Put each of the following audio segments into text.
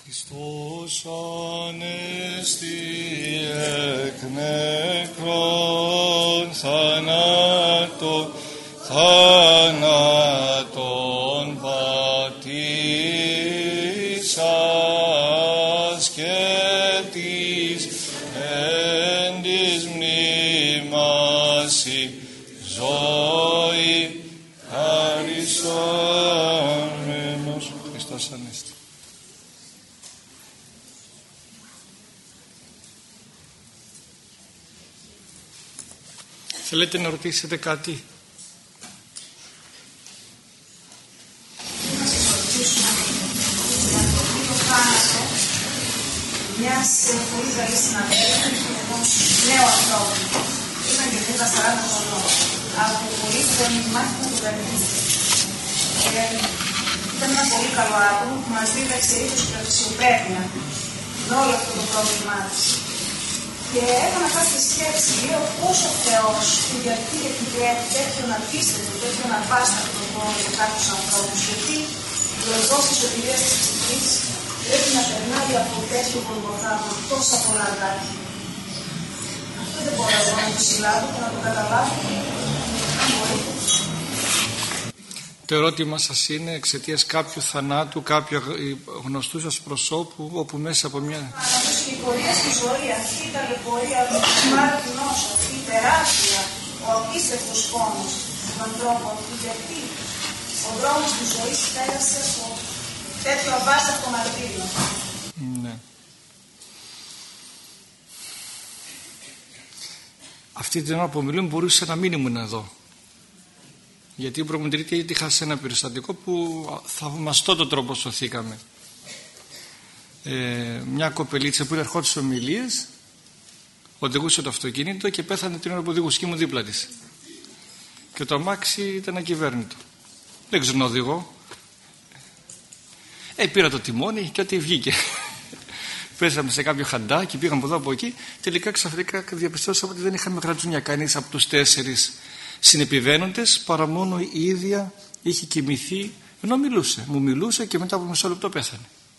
Χριστός ανέστη εκ νεκρών θάνατον πατήσας και της εν της μνήμασι ζωή χαρισόμενος. Χριστός ανέστη. Θέλετε να ρωτήσετε κάτι? Μιας πολύ καλής συναντήσεων ενός νέου ανθρώπου. Ήταν και 40 χρονών. Από πολύ δεν μάθει να το περνήσει. Ήταν ένα πολύ καλό άτομο που μας δίδαξε ήθος και αξιοπρέπεια με όλο αυτό το πρόβλημά της. Και έκανα κάποια σκέψη, λέω πώς ο Θεός γιατί επιτρέπει τέτοιον απίστευτο, τέτοιον αβάστακτο πόνο για κάποιους ανθρώπους, γιατί η οδός της σωτηρίας της ψυχής πρέπει να περνάει από τέτοιο γολγοθά, τόσα πολλά αγάπη. Αυτό δεν μπορώ εγώ να το συλλάβω και να το καταλάβω. Το ερώτημα σας είναι εξαιτίας κάποιου θανάτου, κάποιου γνωστού σας προσώπου, όπου μέσα από μια... Η πορεία στη ζωή, αυτή η ταλαιπωρία, η μάρτυνος, αυτή η τεράστια, ο απίστευτος πόνος του ανθρώπου, γιατί ο δρόμος της ζωής πέρασε από τέτοιο αβάστακτο μαρτύριο. Ναι. Αυτή την ώρα που μιλούμε μπορούσε να μην ήμουν εδώ. Γιατί η προμητρική είχα σε ένα περιστατικό που θαυμαστό τον τρόπο σωθήκαμε. Μια κοπελίτσα που ερχόντουσαν ομιλίες, οδηγούσε το αυτοκίνητο και πέθανε την ώρα που οδηγούσε και ήμουν δίπλα της. Και το αμάξι ήταν ακυβέρνητο. Δεν ξέρω να οδηγώ. Πήρα το τιμόνι και ό,τι βγήκε. Πέσαμε σε κάποιο χαντάκι, πήγαμε από εδώ από εκεί. Τελικά ξαφνικά διαπιστώσαμε ότι δεν είχαμε γρατζούνια κανείς από τους 4 συνεπιβαίνοντες, παρά μόνο η ίδια είχε κοιμηθεί ενώ μιλούσε. Μου μιλούσε και μετά από μισό λεπτό πέθανε.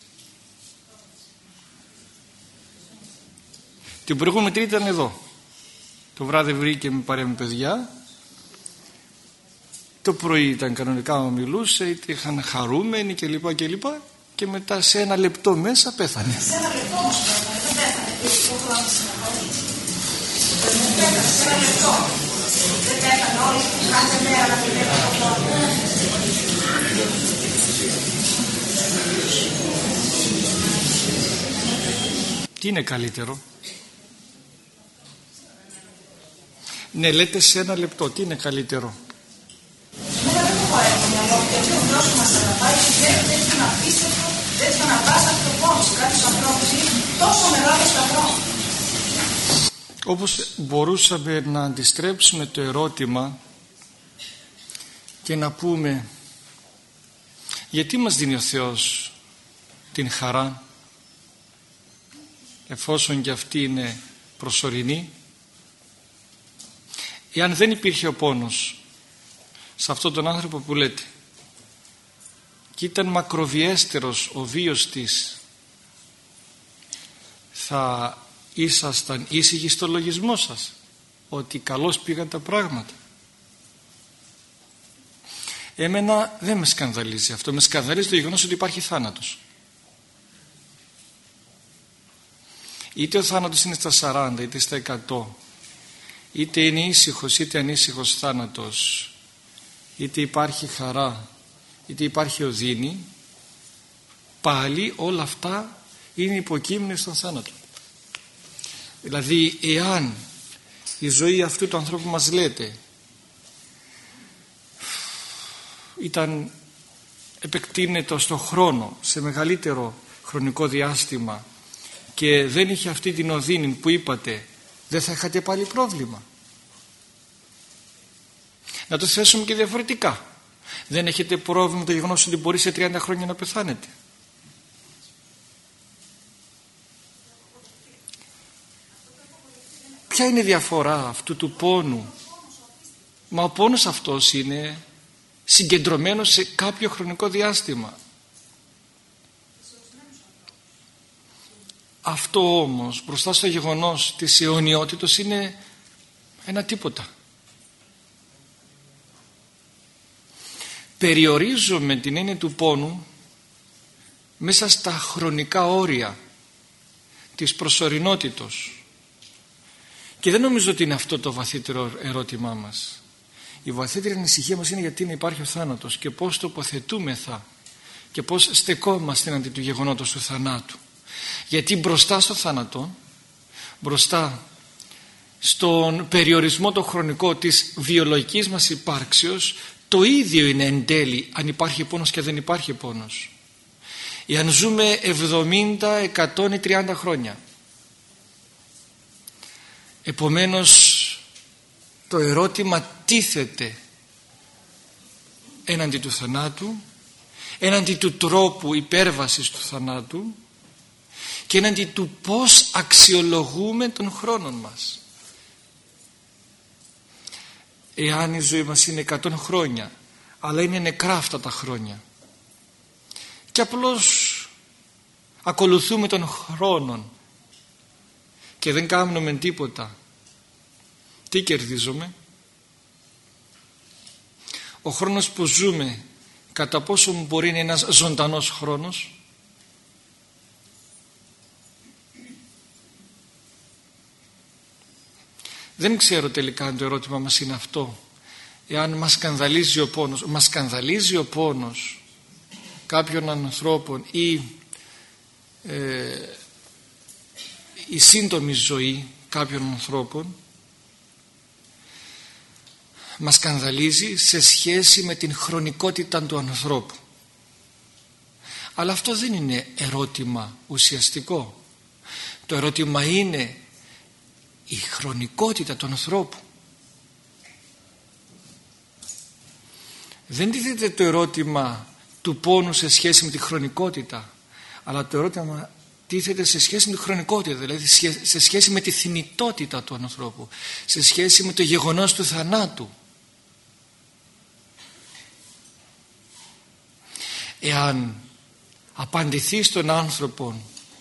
Την προηγούμενη Τρίτη ήταν εδώ. Το βράδυ βρήκε με παρέα με παιδιά. Το πρωί ήταν κανονικά, μου μιλούσε, είχαν χαρούμενοι κλπ. Και μετά σε ένα λεπτό μέσα πέθανε. Σε ένα λεπτό όμως πέθανε. Σε ένα λεπτό. Δεν πέθανε όλοι κάθε μέρα να πηγαίνει το χρόνο. Τι είναι καλύτερο? Ναι, λέτε σε ένα λεπτό. Τι είναι καλύτερο? Δεν το πω έτσι, γιατί ο Θεός που μας αγαπάει δεν έχει να απίστευτο, δεν έχει να αβάστακτο πόνο σε κάποιους ανθρώπους. Είναι τόσο μεγάλο σταυρό. Όπως μπορούσαμε να αντιστρέψουμε το ερώτημα και να πούμε γιατί μας δίνει ο Θεός την χαρά εφόσον και αυτή είναι προσωρινή? Εάν δεν υπήρχε ο πόνος σε αυτόν τον άνθρωπο που λέτε και ήταν μακροβιέστερος ο βίος της, θα ήσασταν ήσυχοι στο λογισμό σας ότι καλώς πήγαν τα πράγματα? Εμένα δεν με σκανδαλίζει αυτό. Με σκανδαλίζει το γεγονός ότι υπάρχει θάνατος. Είτε ο θάνατος είναι στα 40 είτε στα 100, είτε είναι ήσυχος είτε ανήσυχος θάνατος, είτε υπάρχει χαρά είτε υπάρχει οδύνη, πάλι όλα αυτά είναι υποκείμενοι στον θάνατο. Δηλαδή εάν η ζωή αυτού του ανθρώπου μας λέτε ήταν επεκτείνεται στον χρόνο, σε μεγαλύτερο χρονικό διάστημα και δεν είχε αυτή την οδύνη που είπατε, δεν θα είχατε πάλι πρόβλημα? Να το θέσουμε και διαφορετικά. Δεν έχετε πρόβλημα το γεγονός ότι μπορεί σε 30 χρόνια να πεθάνετε? Ποια είναι η διαφορά αυτού του πόνου? Μα ο πόνος αυτός είναι συγκεντρωμένος σε κάποιο χρονικό διάστημα. Αυτό όμως μπροστά στο γεγονός της αιωνιότητος είναι ένα τίποτα. Περιορίζουμε την έννοια του πόνου μέσα στα χρονικά όρια της προσωρινότητος. Και δεν νομίζω ότι είναι αυτό το βαθύτερο ερώτημά μας. Η βαθύτερη ανησυχία μας είναι γιατί να υπάρχει ο θάνατος και πώς τοποθετούμεθα και πώς στεκόμαστε αντί του γεγονότος του θανάτου. Γιατί μπροστά στο θάνατο, μπροστά στον περιορισμό το χρονικό της βιολογικής μας υπάρξεως, το ίδιο είναι εν τέλει αν υπάρχει πόνος και δεν υπάρχει πόνος. Εάν ζούμε 70, 100 ή 30 χρόνια, επομένως το ερώτημα τίθεται έναντι του θανάτου, έναντι του τρόπου υπέρβασης του θανάτου και έναντι του πώς αξιολογούμε τον χρόνο μας. Εάν η ζωή μας είναι 100 χρόνια αλλά είναι νεκρά αυτά τα χρόνια και απλώς ακολουθούμε τον χρόνο και δεν κάνουμε τίποτα, τι κερδίζουμε? Ο χρόνος που ζούμε κατά πόσο μπορεί να είναι ένας ζωντανός χρόνος? Δεν ξέρω τελικά αν το ερώτημα μας είναι αυτό. Εάν μας σκανδαλίζει ο πόνος. Μας σκανδαλίζει ο πόνος κάποιων ανθρώπων ή η σύντομη ζωή κάποιων ανθρώπων, μας σκανδαλίζει σε σχέση με την χρονικότητα του ανθρώπου. Αλλά αυτό δεν είναι ερώτημα ουσιαστικό. Το ερώτημα είναι η χρονικότητα του ανθρώπου. Δεν τίθεται το ερώτημα του πόνου σε σχέση με τη χρονικότητα, αλλά το ερώτημα τίθεται σε σχέση με τη χρονικότητα, δηλαδή σε σχέση με τη θνητότητα του ανθρώπου, σε σχέση με το γεγονός του θανάτου. Εάν απαντηθεί στον άνθρωπο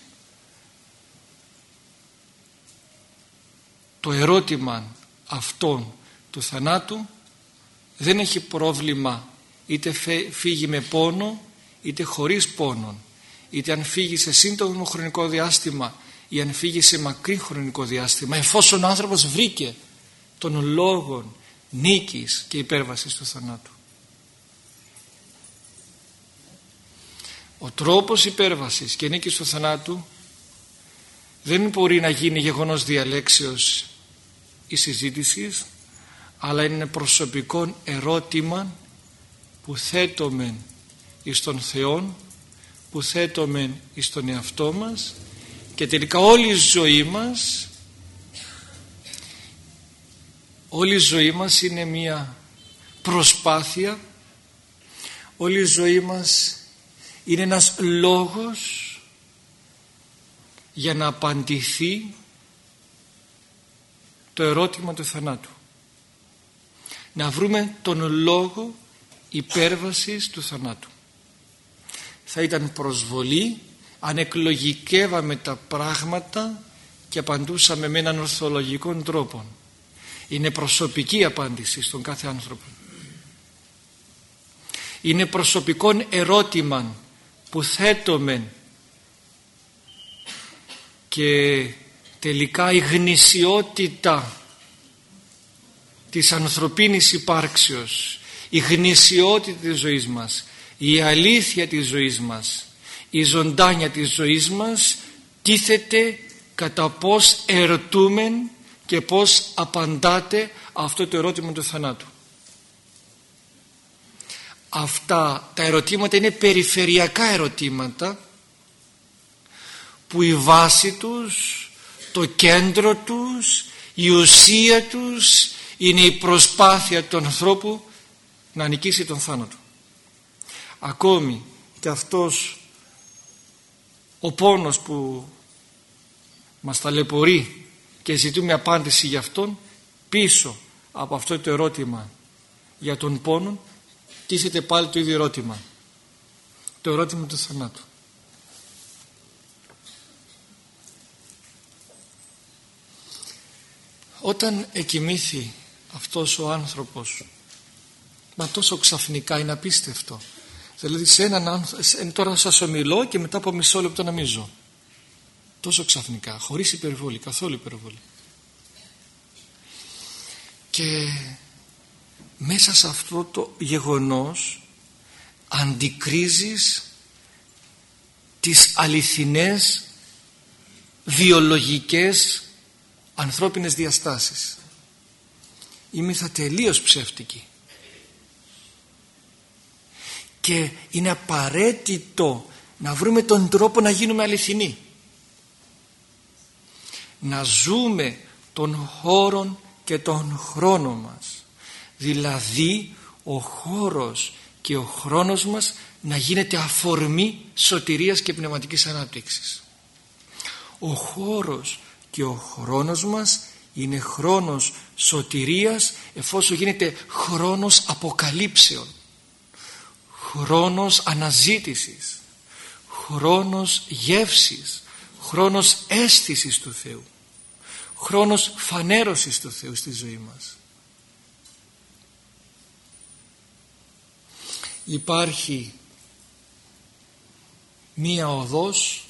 το ερώτημα αυτόν του θανάτου, δεν έχει πρόβλημα είτε φύγει με πόνο είτε χωρίς πόνο, είτε αν φύγει σε σύντομο χρονικό διάστημα ή αν φύγει σε μακρύ χρονικό διάστημα, εφόσον ο άνθρωπος βρήκε των λόγων νίκης και υπέρβασης του θανάτου. Ο τρόπος υπέρβασης και νίκης του θανάτου δεν μπορεί να γίνει γεγονός διαλέξεως ή συζήτησης, αλλά είναι προσωπικό ερώτημα που θέτουμε εις τον Θεό, που θέτουμε εις τον εαυτό μας, και τελικά όλη η ζωή μας είναι μια προσπάθεια, όλη η ζωή μας είναι ένας λόγος για να απαντηθεί το ερώτημα του θανάτου. Να βρούμε τον λόγο υπέρβασης του θανάτου. Θα ήταν προσβολή αν εκλογικεύαμε τα πράγματα και απαντούσαμε με έναν ορθολογικό τρόπο. Είναι προσωπική απάντηση στον κάθε άνθρωπο. Είναι προσωπικό ερώτημα που θέτουμε και τελικά η γνησιότητα της ανθρωπίνης υπάρξεως, η γνησιότητα της ζωής μας, η αλήθεια της ζωής μας, η ζωντάνια της ζωής μας τίθεται κατά πώς ερωτούμε και πώς απαντάτε αυτό το ερώτημα του θανάτου. Αυτά τα ερωτήματα είναι περιφερειακά ερωτήματα που η βάση τους, το κέντρο τους, η ουσία τους είναι η προσπάθεια του ανθρώπου να νικήσει τον θάνατο. Ακόμη και αυτός ο πόνος που μας ταλαιπωρεί και ζητούμε απάντηση για αυτόν, πίσω από αυτό το ερώτημα για τον πόνο τίθεται πάλι το ίδιο ερώτημα, το ερώτημα του θανάτου. Όταν εκοιμήθη αυτός ο άνθρωπος, μα τόσο ξαφνικά, είναι απίστευτο. Δηλαδή τώρα σας ομιλώ και μετά από μισό λεπτό να μην ζω. Τόσο ξαφνικά, χωρίς υπερβολή, καθόλου υπερβολή. Και μέσα σε αυτό το γεγονός αντικρίζεις τις αληθινές βιολογικές ανθρώπινες διαστάσεις. Είμαι τελείως ψεύτικη. Και είναι απαραίτητο να βρούμε τον τρόπο να γίνουμε αληθινοί. Να ζούμε τον χώρο και τον χρόνο μας. Δηλαδή ο χώρος και ο χρόνος μας να γίνεται αφορμή σωτηρίας και πνευματικής ανάπτυξης. Ο χώρος και ο χρόνος μας είναι χρόνος σωτηρίας εφόσον γίνεται χρόνος αποκαλύψεων, χρόνος αναζήτησης, χρόνος γεύσης, χρόνος αίσθησης του Θεού, χρόνος φανέρωσης του Θεού στη ζωή μας. Υπάρχει μία οδός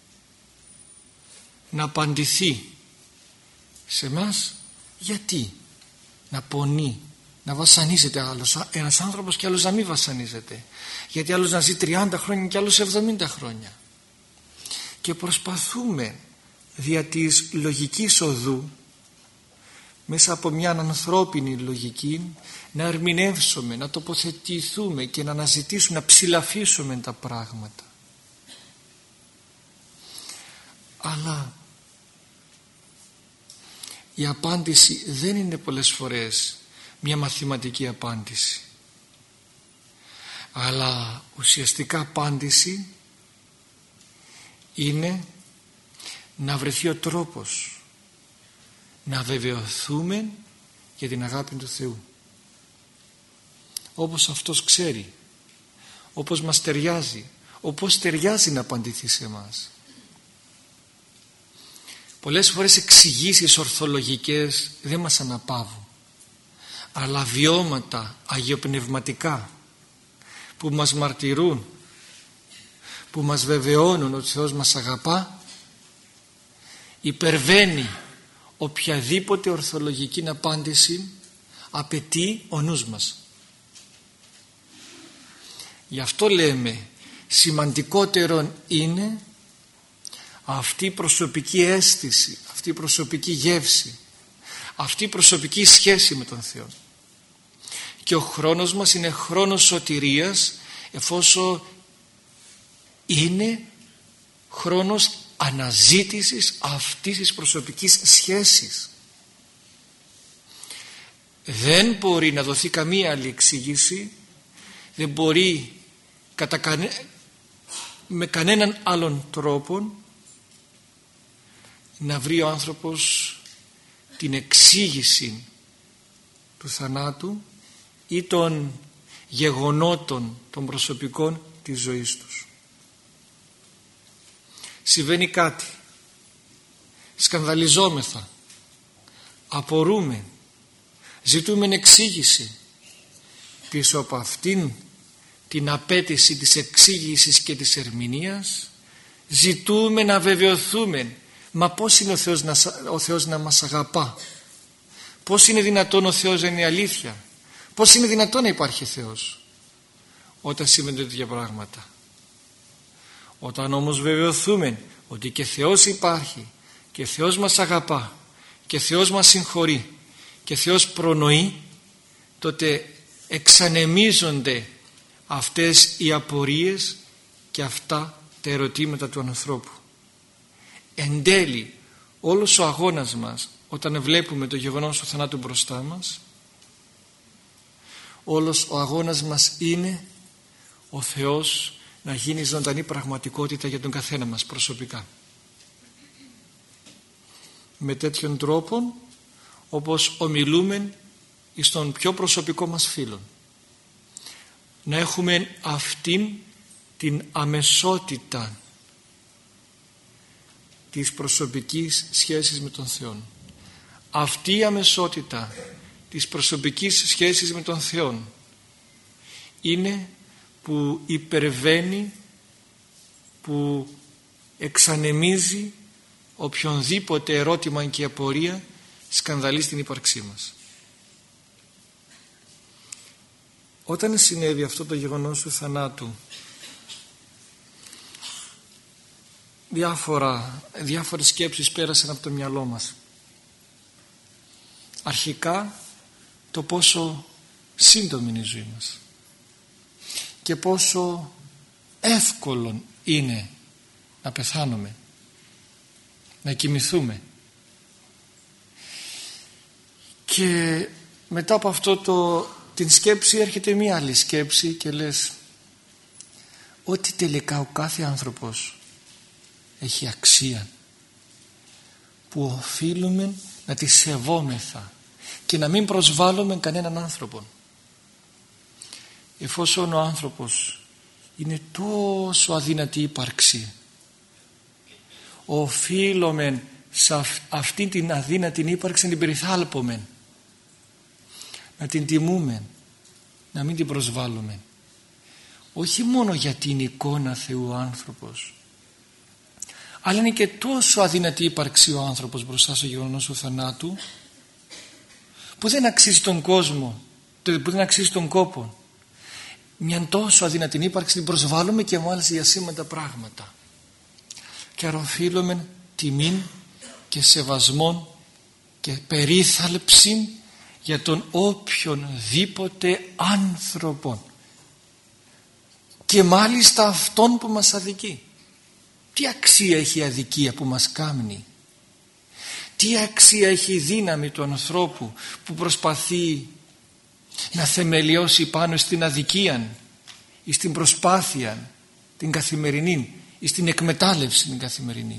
να απαντηθεί σε μας γιατί να πονεί, να βασανίζεται ένας άνθρωπος και άλλος να μην βασανίζεται, γιατί άλλος να ζει 30 χρόνια και άλλος 70 χρόνια. Και προσπαθούμε δια της λογικής οδού, μέσα από μια ανθρώπινη λογική, να ερμηνεύσουμε, να τοποθετηθούμε και να αναζητήσουμε, να ψηλαφίσουμε τα πράγματα. Αλλά η απάντηση δεν είναι πολλές φορές μια μαθηματική απάντηση, αλλά ουσιαστικά απάντηση είναι να βρεθεί ο τρόπος να βεβαιωθούμε για την αγάπη του Θεού, όπως Αυτός ξέρει, όπως μας ταιριάζει, όπως ταιριάζει να απαντηθεί σε εμάς. Πολλές φορές εξηγήσεις ορθολογικές δεν μας αναπαύουν, αλλά βιώματα αγιοπνευματικά που μας μαρτυρούν, που μας βεβαιώνουν ότι ο Θεός μας αγαπά, υπερβαίνει οποιαδήποτε ορθολογική απάντηση απαιτεί ο νους μας. Γι' αυτό λέμε σημαντικότερο είναι αυτή η προσωπική αίσθηση, αυτή η προσωπική γεύση, αυτή η προσωπική σχέση με τον Θεό. Και ο χρόνος μας είναι χρόνος σωτηρίας εφόσον είναι χρόνος αναζήτησης αυτής της προσωπικής σχέσης. Δεν μπορεί να δοθεί καμία άλλη εξήγηση, δεν μπορεί με κανέναν άλλον τρόπο να βρει ο άνθρωπος την εξήγηση του θανάτου ή των γεγονότων των προσωπικών της ζωής τους. Συμβαίνει κάτι, σκανδαλιζόμεθα, απορούμε, ζητούμε εξήγηση. Πίσω από αυτήν την απέτηση της εξήγησης και της ερμηνείας ζητούμε να βεβαιωθούμε. Μα πώς είναι ο Θεός να μας αγαπά? Πώς είναι δυνατόν ο Θεός να είναι αλήθεια? Πώς είναι δυνατόν να υπάρχει Θεός? Όταν συμβαίνουν τέτοια πράγματα, όταν όμως βεβαιωθούμε ότι και Θεός υπάρχει και Θεός μας αγαπά και Θεός μας συγχωρεί και Θεός προνοεί, τότε εξανεμίζονται αυτές οι απορίες και αυτά τα ερωτήματα του ανθρώπου. Εν τέλει όλος ο αγώνας μας, όταν βλέπουμε το γεγονός του θανάτου μπροστά μας, όλος ο αγώνας μας είναι ο Θεός να γίνει ζωντανή πραγματικότητα για τον καθένα μας προσωπικά, με τέτοιον τρόπο όπως ομιλούμε στον πιο προσωπικό μας φίλο, να έχουμε αυτήν την αμεσότητα της προσωπικής σχέσης με τον Θεό. αυτή η αμεσότητα της προσωπικής σχέσης με τον Θεό είναι που υπερβαίνει, που εξανεμίζει οποιονδήποτε ερώτημα και απορία σκανδαλεί στην ύπαρξή μας. Όταν συνέβη αυτό το γεγονός του θανάτου, διάφορες σκέψεις πέρασαν από το μυαλό μας. Αρχικά το πόσο σύντομη είναι η ζωή μας και πόσο εύκολο είναι να πεθάνουμε, να κοιμηθούμε. Και μετά από αυτό την σκέψη έρχεται μία άλλη σκέψη και λες ότι τελικά ο κάθε άνθρωπος έχει αξία που οφείλουμε να τη σεβόμεθα και να μην προσβάλλουμε κανέναν άνθρωπο. Εφόσον ο άνθρωπος είναι τόσο αδύνατη ύπαρξη, οφείλουμε σε αυτή την αδύνατη ύπαρξη να την περιθάλπουμε, να την τιμούμε, να μην την προσβάλλουμε. Όχι μόνο γιατί είναι εικόνα Θεού ο άνθρωπος, αλλά είναι και τόσο αδύνατη ύπαρξη ο άνθρωπος μπροστά στο γεγονός του θανάτου, που δεν αξίζει τον κόσμο, που δεν αξίζει τον κόπο. Μια τόσο αδύνατη ύπαρξη την προσβάλλουμε και μάλιστα για σήμαντα πράγματα. Και άρα οφείλουμε τιμήν και σεβασμόν και περίθαλψη για τον οποιονδήποτε άνθρωπο, και μάλιστα αυτόν που μας αδικεί. Τι αξία έχει η αδικία που μας κάμνει? Τι αξία έχει η δύναμη του ανθρώπου που προσπαθεί να θεμελιώσει πάνω στην αδικία ή στην προσπάθεια την καθημερινή ή στην εκμετάλλευση την καθημερινή?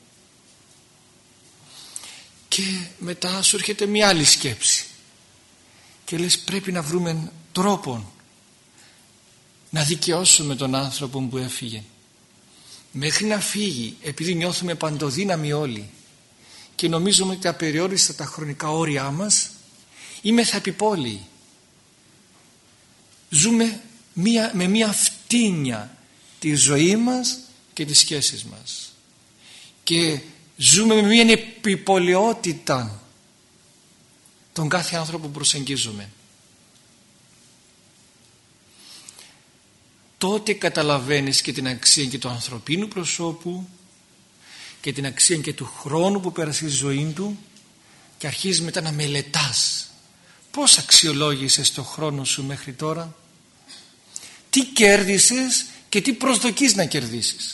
Και μετά σου έρχεται μια άλλη σκέψη και λες πρέπει να βρούμε τρόπο να δικαιώσουμε τον άνθρωπο που έφυγε. Μέχρι να φύγει, επειδή νιώθουμε παντοδύναμοι όλοι και νομίζουμε ότι απεριόριστα τα χρονικά όρια μας, είμεθα επιπόλαιοι. Ζούμε με μία φτύνια τη ζωή μας και τις σχέσεις μας και ζούμε με μία επιπολαιότητα τον κάθε άνθρωπο που προσεγγίζουμε. Τότε καταλαβαίνεις και την αξία και του ανθρωπίνου προσώπου και την αξία και του χρόνου που πέρασε η ζωή του, και αρχίζεις μετά να μελετάς πώς αξιολόγησες το χρόνο σου μέχρι τώρα, τι κέρδισες και τι προσδοκείς να κερδίσεις.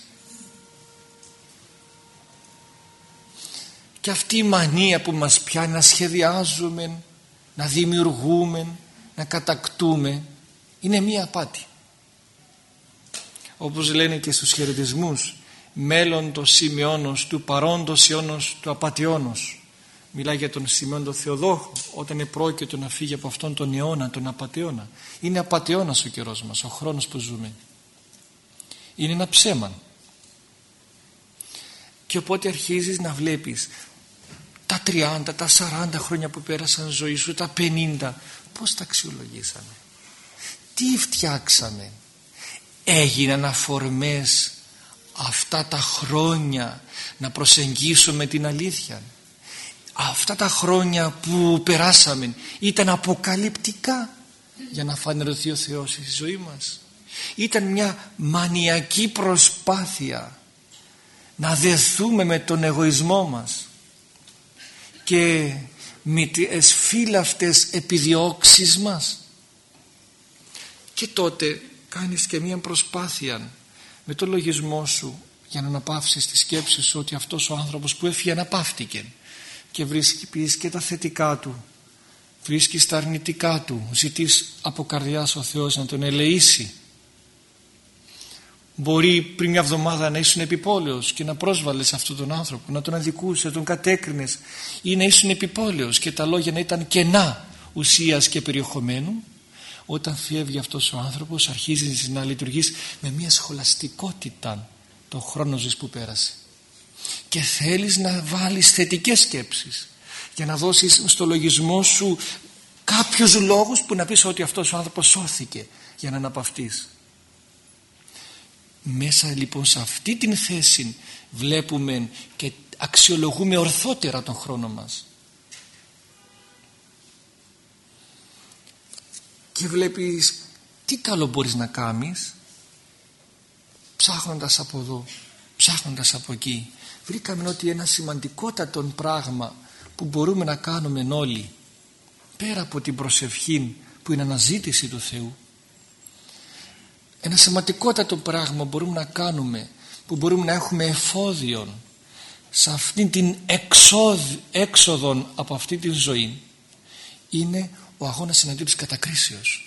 Και αυτή η μανία που μας πιάνει να σχεδιάζουμε, να δημιουργούμε, να κατακτούμε, είναι μία απάτη. Όπως λένε και στους χαιρετισμούς, μέλλοντος Σημειώνος, του παρόντος αιώνος, του απατεώνος. Μιλάει για τον Σημειών τον Θεοδόχο, όταν επρόκειτο να φύγει από αυτόν τον αιώνα, τον απατεώνα. Είναι απατεώνας ο καιρός μας, ο χρόνος που ζούμε. Είναι ένα ψέμα. Και οπότε αρχίζεις να βλέπεις τα 30, τα 40 χρόνια που πέρασαν ζωή σου, τα 50, πώς τα αξιολογήσαμε, τι φτιάξαμε? Έγιναν αφορμές αυτά τα χρόνια να προσεγγίσουμε την αλήθεια? Αυτά τα χρόνια που περάσαμε ήταν αποκαλυπτικά για να φανερωθεί ο Θεός στη ζωή μας? Ήταν μια μανιακή προσπάθεια να δεθούμε με τον εγωισμό μας και με τις φύλαυτες επιδιώξεις μας? Και τότε κάνεις και μια προσπάθεια με το λογισμό σου για να αναπαύσεις τη σκέψη σου ότι αυτός ο άνθρωπος που έφυγε αναπαύτηκε, και βρίσκεις και τα θετικά του, βρίσκεις τα αρνητικά του, ζητείς από καρδιάς ο Θεός να τον ελεήσει. Μπορεί πριν μια εβδομάδα να ήσουν επιπόλαιος και να πρόσβαλες αυτόν τον άνθρωπο, να τον αδικούσες, να τον κατέκρινες, ή να ήσουν επιπόλαιος και τα λόγια να ήταν κενά ουσίας και περιεχομένου. Όταν φεύγει αυτός ο άνθρωπος, αρχίζεις να λειτουργείς με μια σχολαστικότητα τον χρόνο ζωής που πέρασε και θέλεις να βάλεις θετικές σκέψεις για να δώσεις στο λογισμό σου κάποιους λόγους που να πεις ότι αυτός ο άνθρωπος σώθηκε για να αναπαυτείς. Μέσα λοιπόν σε αυτή την θέση βλέπουμε και αξιολογούμε ορθότερα τον χρόνο μας. Και βλέπεις τι καλό μπορείς να κάνεις ψάχνοντας από εδώ, ψάχνοντας από εκεί. Βρήκαμε ότι ένα σημαντικότατο πράγμα που μπορούμε να κάνουμε όλοι, πέρα από την προσευχή που είναι αναζήτηση του Θεού, ένα σημαντικότατο πράγμα μπορούμε να κάνουμε, που μπορούμε να έχουμε εφόδιον σε αυτήν την έξοδο από αυτή τη ζωή, είναι ο αγώνας εναντίον της κατακρίσεως.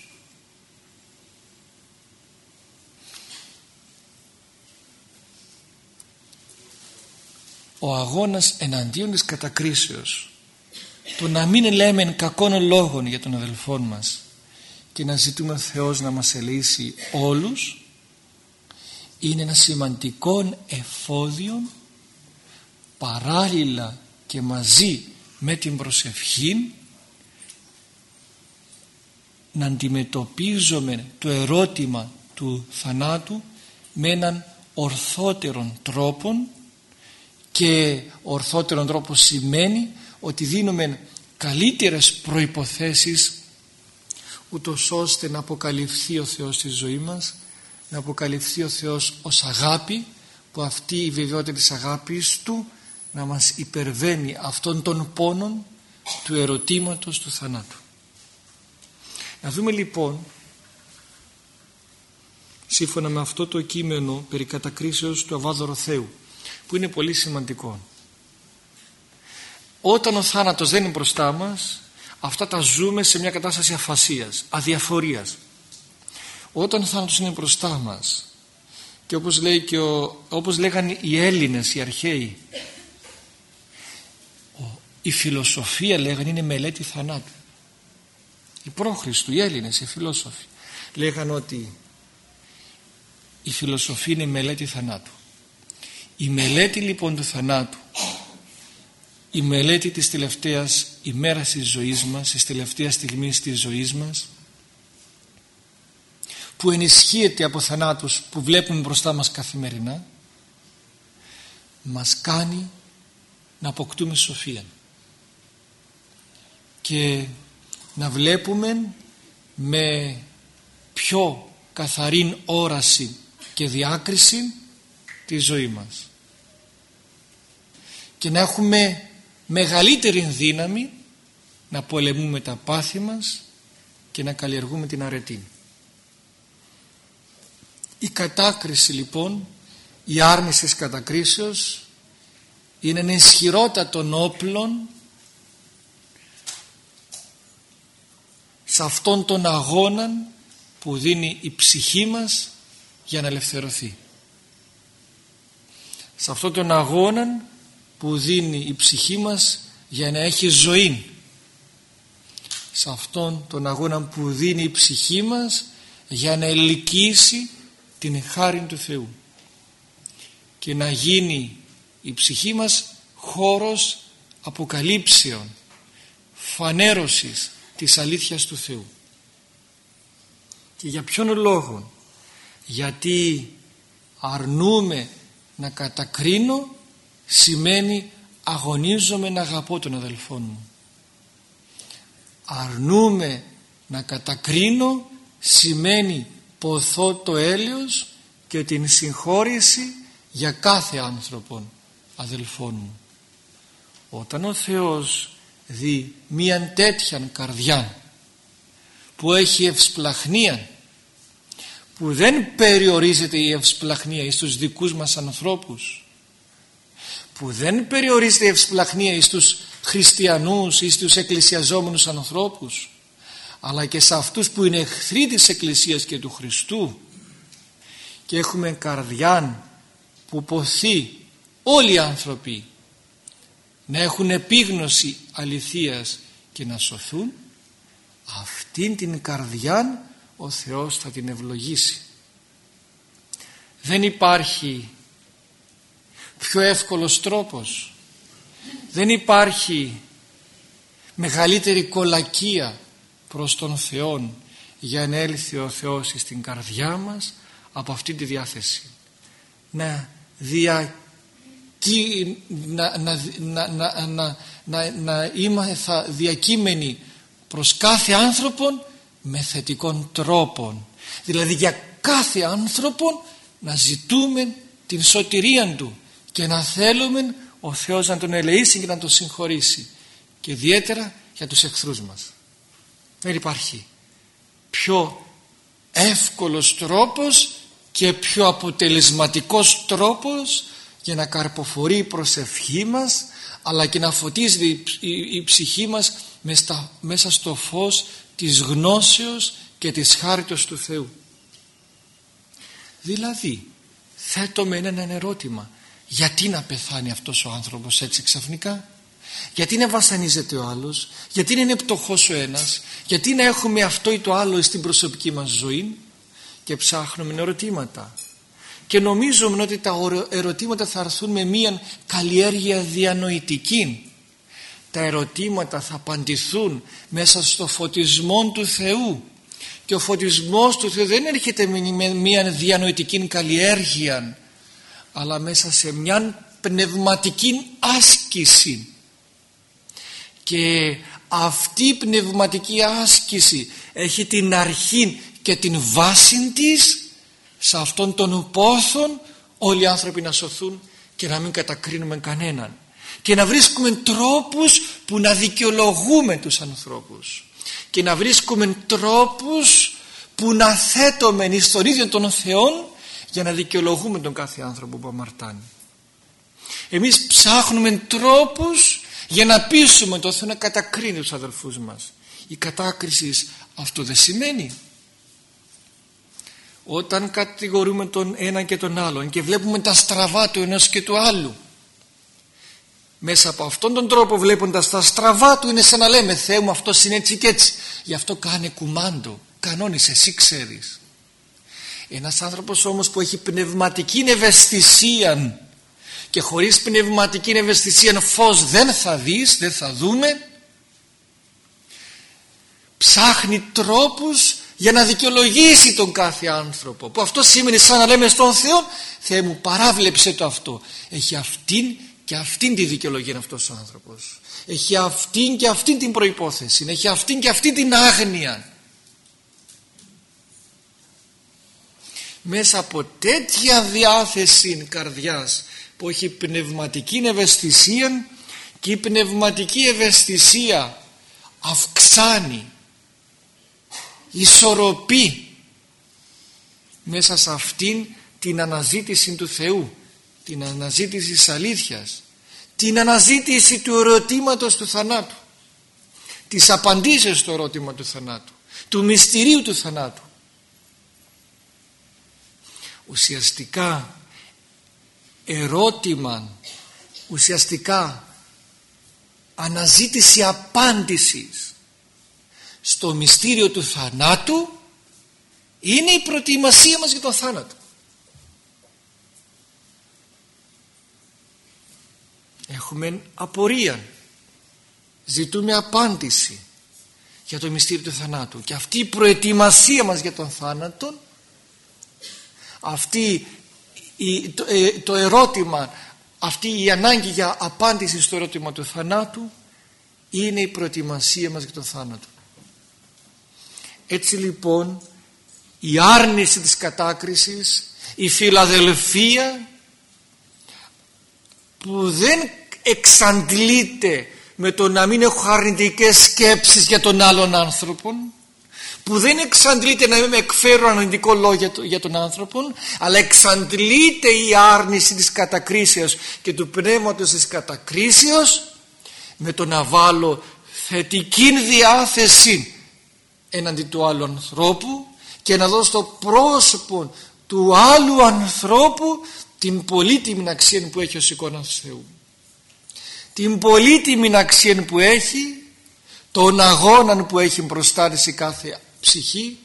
Ο αγώνας εναντίον της κατακρίσεως, το να μην λέμε κακών λόγων για τον αδελφόν μας και να ζητούμε ο Θεός να μας ελεήσει όλους, είναι ένα σημαντικό εφόδιο παράλληλα και μαζί με την προσευχή να αντιμετωπίζουμε το ερώτημα του θανάτου με έναν ορθότερον τρόπο. Και ορθότερον τρόπο σημαίνει ότι δίνουμε καλύτερες προϋποθέσεις ούτως ώστε να αποκαλυφθεί ο Θεός στη ζωή μας, να αποκαλυφθεί ο Θεός ως αγάπη, που αυτή η βεβαιότητα της αγάπης Του να μας υπερβαίνει αυτών των πόνων του ερωτήματος του θανάτου. Να δούμε λοιπόν, σύμφωνα με αυτό το κείμενο περί κατακρίσεως του Αββά Δωροθέου, που είναι πολύ σημαντικό. Όταν ο θάνατος δεν είναι μπροστά μας, αυτά τα ζούμε σε μια κατάσταση αφασίας, αδιαφορίας. Όταν ο θάνατος είναι μπροστά μας, και όπως λέγανε οι Έλληνες, οι αρχαίοι, η φιλοσοφία λέγανε είναι μελέτη θανάτου. Οι προ-Χριστού, οι Έλληνες, οι φιλόσοφοι λέγανε ότι η φιλοσοφία είναι μελέτη θανάτου. Η μελέτη λοιπόν του θανάτου, η μελέτη της τελευταίας ημέρας της ζωής μας, της τελευταίας στιγμής της ζωής μας, που ενισχύεται από θανάτους που βλέπουμε μπροστά μας καθημερινά, μας κάνει να αποκτούμε σοφία και να βλέπουμε με πιο καθαρή όραση και διάκριση τη ζωή μας και να έχουμε μεγαλύτερη δύναμη να πολεμούμε τα πάθη μας και να καλλιεργούμε την αρετή. Η κατάκριση λοιπόν, η άρνηση της κατακρίσεως είναι ένα ισχυρότατο όπλο σε αυτόν τον αγώνα που δίνει η ψυχή μας για να ελευθερωθεί. Σε αυτόν τον αγώνα που δίνει η ψυχή μας για να έχει ζωή. Σε αυτόν τον αγώνα που δίνει η ψυχή μας για να ελκύσει την χάρη του Θεού και να γίνει η ψυχή μας χώρος αποκαλύψεων, φανέρωσης της αλήθειας του Θεού. Και για ποιον λόγο? Γιατί αρνούμε να κατακρίνω σημαίνει αγωνίζομαι να αγαπώ τον αδελφό μου. Αρνούμε να κατακρίνω σημαίνει ποθώ το έλεος και την συγχώρηση για κάθε άνθρωπον αδελφόν μου. Όταν ο Θεός δει μίαν τέτοιαν καρδιά που έχει ευσπλαχνία, που δεν περιορίζεται η ευσπλαχνία στους δικούς μας ανθρώπους, που δεν περιορίζεται η ευσπλαχνία στους χριστιανούς ή στους εκκλησιαζόμενους ανθρώπους, αλλά και σε αυτούς που είναι εχθροί της Εκκλησίας και του Χριστού, και έχουμε καρδιά που ποθεί όλοι οι άνθρωποι να έχουν επίγνωση αληθείας και να σωθούν, αυτήν την καρδιά ο Θεός θα την ευλογήσει. Δεν υπάρχει πιο εύκολος τρόπος, δεν υπάρχει μεγαλύτερη κολακία προς τον Θεό για να έλθει ο Θεός στην καρδιά μας από αυτή τη διάθεση. Να είμαστε διακείμενοι προς κάθε άνθρωπον με θετικών τρόπων. Δηλαδή για κάθε άνθρωπον να ζητούμε την σωτηρία του και να θέλουμε ο Θεός να τον ελεήσει και να τον συγχωρήσει, και ιδιαίτερα για τους εχθρούς μας. Δεν υπάρχει πιο εύκολος τρόπος και πιο αποτελεσματικός τρόπος για να καρποφορεί η προσευχή μας, αλλά και να φωτίζει η ψυχή μας μέσα στο φως της γνώσεως και της χάριτος του Θεού. Δηλαδή θέτουμε ένα ερώτημα: γιατί να πεθάνει αυτός ο άνθρωπος έτσι ξαφνικά? Γιατί να βασανίζεται ο άλλος? Γιατί να είναι πτωχός ο ένας? Γιατί να έχουμε αυτό ή το άλλο στην προσωπική μας ζωή? Και ψάχνουμε ερωτήματα και νομίζουμε ότι τα ερωτήματα θα έρθουν με μία καλλιέργεια διανοητική. Τα ερωτήματα θα απαντηθούν μέσα στο φωτισμό του Θεού, και ο φωτισμός του Θεού δεν έρχεται με μία διανοητική καλλιέργεια, αλλά μέσα σε μια πνευματική άσκηση. Και αυτή η πνευματική άσκηση έχει την αρχή και την βάση της σε αυτόν τον πόθον όλοι οι άνθρωποι να σωθούν και να μην κατακρίνουμε κανέναν, και να βρίσκουμε τρόπους που να δικαιολογούμε τους ανθρώπους, και να βρίσκουμε τρόπους που να θέτουμε στον ίδιο τον Θεό για να δικαιολογούμε τον κάθε άνθρωπο που αμαρτάνει. Εμείς ψάχνουμε τρόπους για να πείσουμε τον Θεό να κατακρίνει τους αδελφούς μας. Η κατάκριση αυτό δεν σημαίνει. Όταν κατηγορούμε τον ένα και τον άλλον και βλέπουμε τα στραβά του ενός και του άλλου, μέσα από αυτόν τον τρόπο, βλέποντας τα στραβά του, είναι σαν να λέμε: Θεέ μου, αυτός είναι έτσι και έτσι, γι' αυτό κάνε κουμάντο, κανόνισε, εσύ ξέρεις. Ένας άνθρωπος όμως που έχει πνευματική ευαισθησία, και χωρίς πνευματική ευαισθησία φως δεν θα δεις, δεν θα δούμε, ψάχνει τρόπους για να δικαιολογήσει τον κάθε άνθρωπο, που αυτό σημαίνει σαν να λέμε στον Θεό: Θεέ μου, παράβλεψε το αυτό. Έχει αυτήν και αυτήν τη δικαιολογία αυτός ο άνθρωπος, έχει αυτήν και αυτήν την προϋπόθεση, έχει αυτήν και αυτήν την άγνοια. Μέσα από τέτοια διάθεση καρδιάς που έχει πνευματική ευαισθησία, και η πνευματική ευαισθησία αυξάνει, ισορροπεί μέσα σε αυτήν την αναζήτηση του Θεού, την αναζήτηση της αλήθειας, την αναζήτηση του ερωτήματος του θανάτου, της απαντήσεως στο ερώτημα του θανάτου, του μυστηρίου του θανάτου. Ουσιαστικά ερώτημα, ουσιαστικά αναζήτηση απάντησης στο μυστήριο του θανάτου είναι η προετοιμασία μας για τον θάνατο. Έχουμε απορία, ζητούμε απάντηση για το μυστήριο του θανάτου, και αυτή η προετοιμασία μας για τον θάνατο, το ερώτημα, αυτή η ανάγκη για απάντηση στο ερώτημα του θανάτου είναι η προετοιμασία μας για τον θάνατο. Έτσι λοιπόν η άρνηση της κατάκρισης, η φιλαδελφία που δεν εξαντλείται με το να μην έχω αρνητικές σκέψεις για τον άλλον άνθρωπο, που δεν εξαντλείται να μην εκφέρω αρνητικό λόγο για τον άνθρωπο, αλλά εξαντλείται η άρνηση της κατακρίσεως και του πνεύματος της κατακρίσεως με το να βάλω θετική διάθεση έναντι του άλλου ανθρώπου και να δώσω στο πρόσωπο του άλλου ανθρώπου την πολύτιμη αξία που έχει ως εικόνα του Θεού, την πολύτιμη αξία που έχει, τον αγώνα που έχει μπροστά της η κάθε ψυχή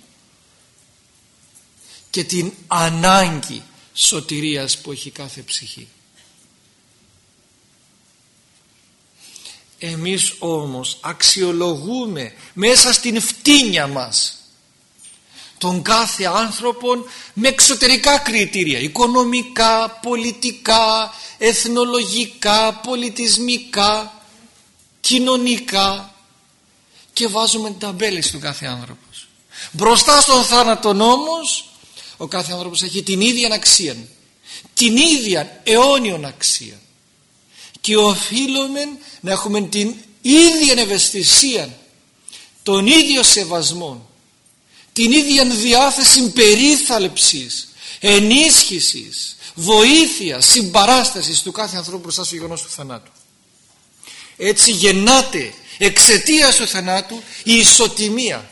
και την ανάγκη σωτηρίας που έχει κάθε ψυχή. Εμείς όμως αξιολογούμε μέσα στην φτύνια μας τον κάθε άνθρωπον με εξωτερικά κριτήρια, οικονομικά, πολιτικά, εθνολογικά, πολιτισμικά, κοινωνικά, και βάζουμε ταμπέλες του κάθε άνθρωπο. Μπροστά στον θάνατο όμως ο κάθε άνθρωπος έχει την ίδια αξία, την ίδια αιώνιον αξία, και οφείλουμε να έχουμε την ίδια ευαισθησία, τον ίδιο σεβασμό, την ίδια διάθεση περίθαλψης, ενίσχυσης, βοήθειας, συμπαράστασης του κάθε ανθρώπου μπροστά στο γεγονός του θανάτου. Έτσι γεννάται εξαιτίας του θανάτου η ισοτιμία,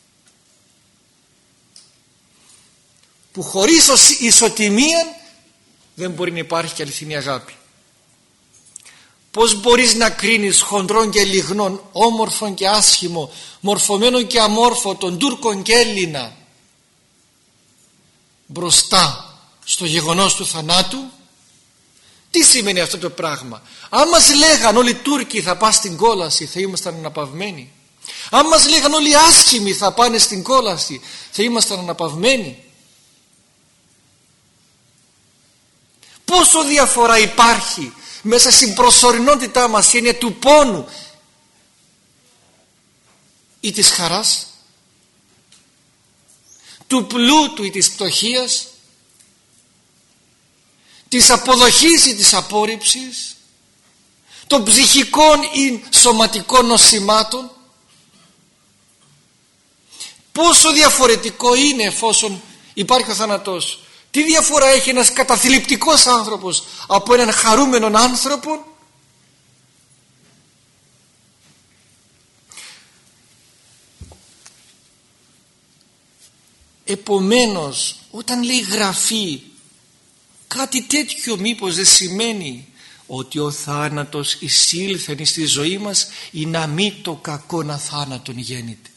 που χωρίς ισοτιμία δεν μπορεί να υπάρχει και αληθινή αγάπη. Πώς μπορείς να κρίνεις χοντρών και λιγνών, όμορφων και άσχημο, μορφωμένων και αμόρφωτων, Τούρκων και Έλληνα, μπροστά στο γεγονός του θανάτου? Τι σημαίνει αυτό το πράγμα? Αν μας λέγαν όλοι οι Τούρκοι θα πάνε στην κόλαση, θα ήμασταν αναπαυμένοι. Αν μας λέγαν όλοι οι άσχημοι θα πάνε στην κόλαση, θα ήμασταν αναπαυμένοι. Πόσο διαφορά υπάρχει μέσα στην προσωρινότητά μας, η έννοια του πόνου ή της χαράς, του πλούτου ή της πτωχίας, της αποδοχής ή της απόρριψης, των ψυχικών ή σωματικών νοσημάτων. Πόσο διαφορετικό είναι εφόσον υπάρχει ο θάνατος. Τι διαφορά έχει ένας καταθλιπτικός άνθρωπος από έναν χαρούμενον άνθρωπο? Επομένως, όταν λέει Γραφή κάτι τέτοιο, μήπως δεν σημαίνει ότι ο θάνατος εισήλθεν στη ζωή μας ή να μη το κακόν αθάνατον γέννηται?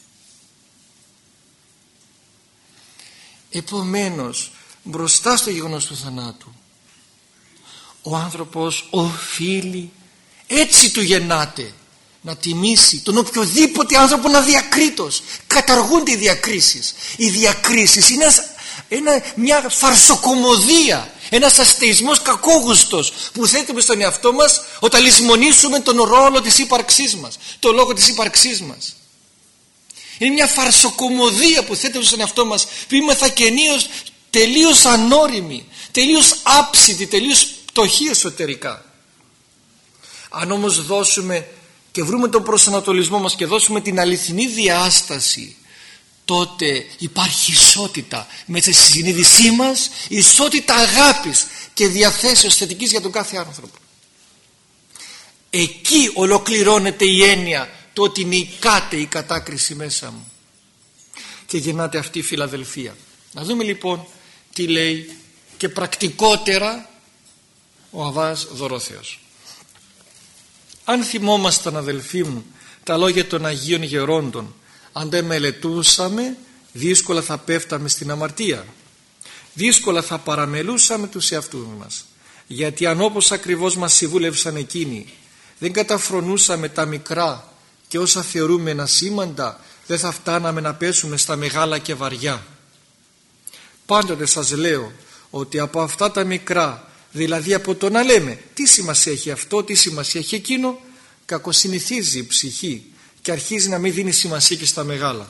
Επομένως, μπροστά στο γεγονός του θανάτου ο άνθρωπος οφείλει, έτσι του γεννάται, να τιμήσει τον οποιοδήποτε άνθρωπο αδιακρίτως. Καταργούνται οι διακρίσεις. Οι διακρίσεις είναι μια φαρσοκομωδία, ένας αστεισμός κακόγουστος που θέτουμε στον εαυτό μας όταν λησμονήσουμε τον ρόλο της ύπαρξής μας, τον λόγο της ύπαρξής μας. Είναι μια φαρσοκομωδία που θέτουμε στον εαυτό μας, που είμαστε τελείως ανώριμοι, τελείως άψητοι, τελείως πτωχοί εσωτερικά. Αν όμως δώσουμε και βρούμε τον προσανατολισμό μας και δώσουμε την αληθινή διάσταση, τότε υπάρχει ισότητα μέσα στη συνείδησή μας, ισότητα αγάπης και διαθέσεως θετικής για τον κάθε άνθρωπο. Εκεί ολοκληρώνεται η έννοια το ότι νικάται η κατάκριση μέσα μου και γεννάται αυτή η φιλαδελφία. Να δούμε λοιπόν τι λέει και πρακτικότερα ο Αββάς Δωρόθεος. Αν θυμόμασταν, αδελφοί μου, τα λόγια των Αγίων Γερόντων, αν δεν μελετούσαμε, δύσκολα θα πέφταμε στην αμαρτία, δύσκολα θα παραμελούσαμε τους εαυτούς μας, γιατί αν όπως ακριβώς μας συμβούλευσαν εκείνοι δεν καταφρονούσαμε τα μικρά και όσα θεωρούμε ασήμαντα, δεν θα φτάναμε να πέσουμε στα μεγάλα και βαριά. Πάντοτε σας λέω ότι από αυτά τα μικρά, δηλαδή από το να λέμε τι σημασία έχει αυτό, τι σημασία έχει εκείνο, κακοσυνηθίζει η ψυχή και αρχίζει να μην δίνει σημασία και στα μεγάλα.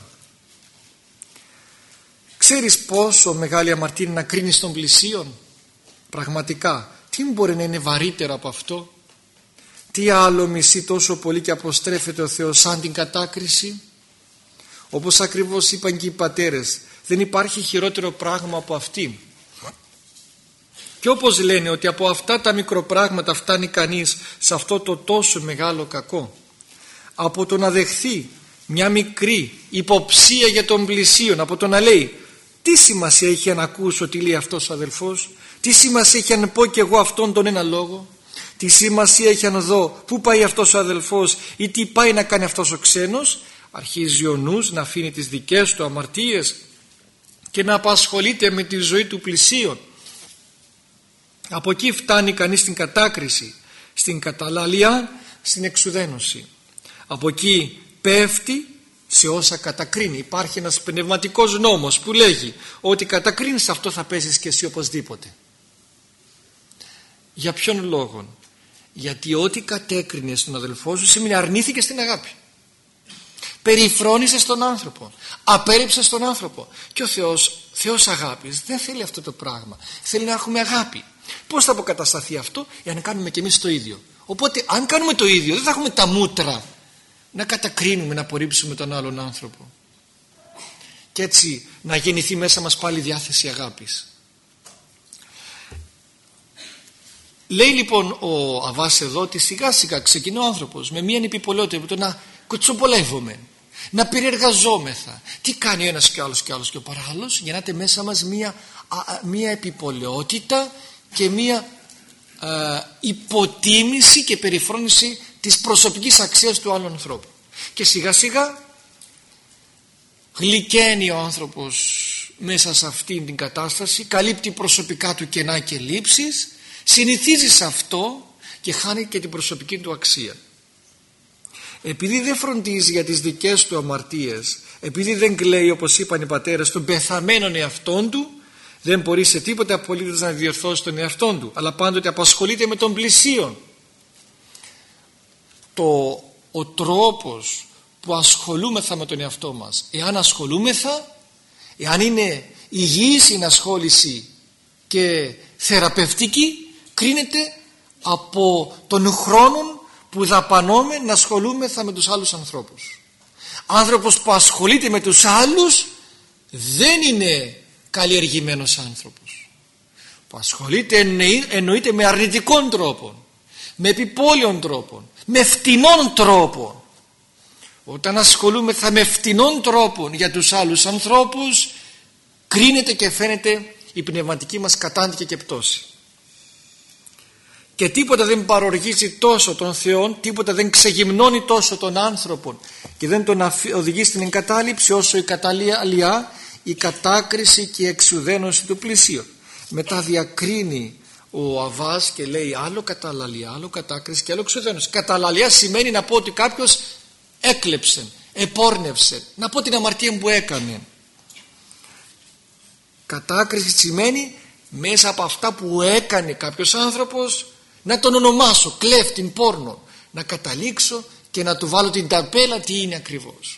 Ξέρεις πόσο μεγάλη αμαρτία είναι να κρίνεις τον πλησίον? Πραγματικά, τι μπορεί να είναι βαρύτερο από αυτό? Τι άλλο μισεί τόσο πολύ και αποστρέφεται ο Θεός σαν την κατάκριση? Όπως ακριβώς είπαν και οι πατέρες, δεν υπάρχει χειρότερο πράγμα από αυτή. Και όπως λένε ότι από αυτά τα μικροπράγματα φτάνει κανείς σε αυτό το τόσο μεγάλο κακό, από το να δεχθεί μια μικρή υποψία για τον πλησίον, από το να λέει τι σημασία έχει να ακούσω τι λέει αυτός ο αδελφός, τι σημασία έχει να πω και εγώ αυτόν τον ένα λόγο, τι σημασία έχει να δω πού πάει αυτός ο αδελφός ή τι πάει να κάνει αυτός ο ξένος, αρχίζει ο νους να αφήνει τις δικές του αμαρτίες και να απασχολείται με τη ζωή του πλησίον. Από εκεί φτάνει κανείς στην κατάκριση, στην καταλαλία, στην εξουδένωση. Από εκεί πέφτει σε όσα κατακρίνει. Υπάρχει ένας πνευματικός νόμος που λέγει ότι κατακρίνεις αυτό θα πέσεις και εσύ οπωσδήποτε. Για ποιον λόγο? Γιατί ό,τι κατέκρινες τον αδελφό σου σημαίνει αρνήθηκες την αγάπη. Περιφρόνησες τον άνθρωπο, απέρριψες τον άνθρωπο. Και ο Θεός αγάπης δεν θέλει αυτό το πράγμα. Θέλει να έχουμε αγάπη. Πώς θα αποκατασταθεί αυτό? Εάν κάνουμε και εμείς το ίδιο. Οπότε αν κάνουμε το ίδιο δεν θα έχουμε τα μούτρα να κατακρίνουμε, να απορρίψουμε τον άλλον άνθρωπο. Και έτσι να γεννηθεί μέσα μας πάλι διάθεση αγάπης. Λέει λοιπόν ο Αββάς εδώ ότι σιγά σιγά ξεκινά ο άνθρωπος με μια επιπολαιότητα που το να κοτσοπολεύουμε, να περιεργαζόμεθα. Τι κάνει ο ένας και ο άλλος και ο άλλος και ο παράλληλος? Γεννάται μέσα μας μια επιπολαιότητα και μια υποτίμηση και περιφρόνηση της προσωπικής αξίας του άλλου ανθρώπου. Και σιγά σιγά γλυκαίνει ο άνθρωπος μέσα σε αυτήν την κατάσταση, καλύπτει προσωπικά του κενά και λήψεις, συνηθίζει σε αυτό και χάνει και την προσωπική του αξία. Επειδή δεν φροντίζει για τις δικές του αμαρτίες, επειδή δεν κλαίει όπως είπαν οι πατέρες τον πεθαμένον εαυτόν του, δεν μπορεί σε τίποτα απολύτως να διορθώσει τον εαυτόν του, αλλά πάντοτε απασχολείται με τον πλησίον. Ο τρόπος που ασχολούμεθα με τον εαυτό μας, εάν ασχολούμεθα, εάν είναι υγιής η ασχόληση και θεραπευτική, κρίνεται από τον χρόνο που δαπανώμε να ασχολούμεθα με τους άλλους ανθρώπους. Άνθρωπος που ασχολείται με τους άλλους δεν είναι καλλιεργημένος άνθρωπος. Που ασχολείται εννοείται με αρνητικών τρόπων, με επιπόλαιων τρόπων, με φτηνών τρόπων. Όταν ασχολούμεθα με φτηνών τρόπων για τους άλλους ανθρώπους, κρίνεται και φαίνεται η πνευματική μας κατάντια και πτώση. Και τίποτα δεν παροργίζει τόσο τον Θεό, τίποτα δεν ξεγυμνώνει τόσο τον άνθρωπο και δεν τον οδηγεί στην εγκατάλειψη όσο η καταλία, η κατάκριση και η εξουδένωση του πλησίου. Μετά διακρίνει ο Αββάς και λέει άλλο καταλαλία, άλλο κατάκριση και άλλο εξουδένωση. Καταλαλία σημαίνει να πω ότι κάποιος έκλεψε, επόρνευσε, να πω την αμαρτία που έκανε. Κατάκριση σημαίνει μέσα από αυτά που έκανε κάποιος άνθρωπος να τον ονομάσω κλέφτην, πόρνο, να καταλήξω και να του βάλω την ταπέλα τι είναι ακριβώς.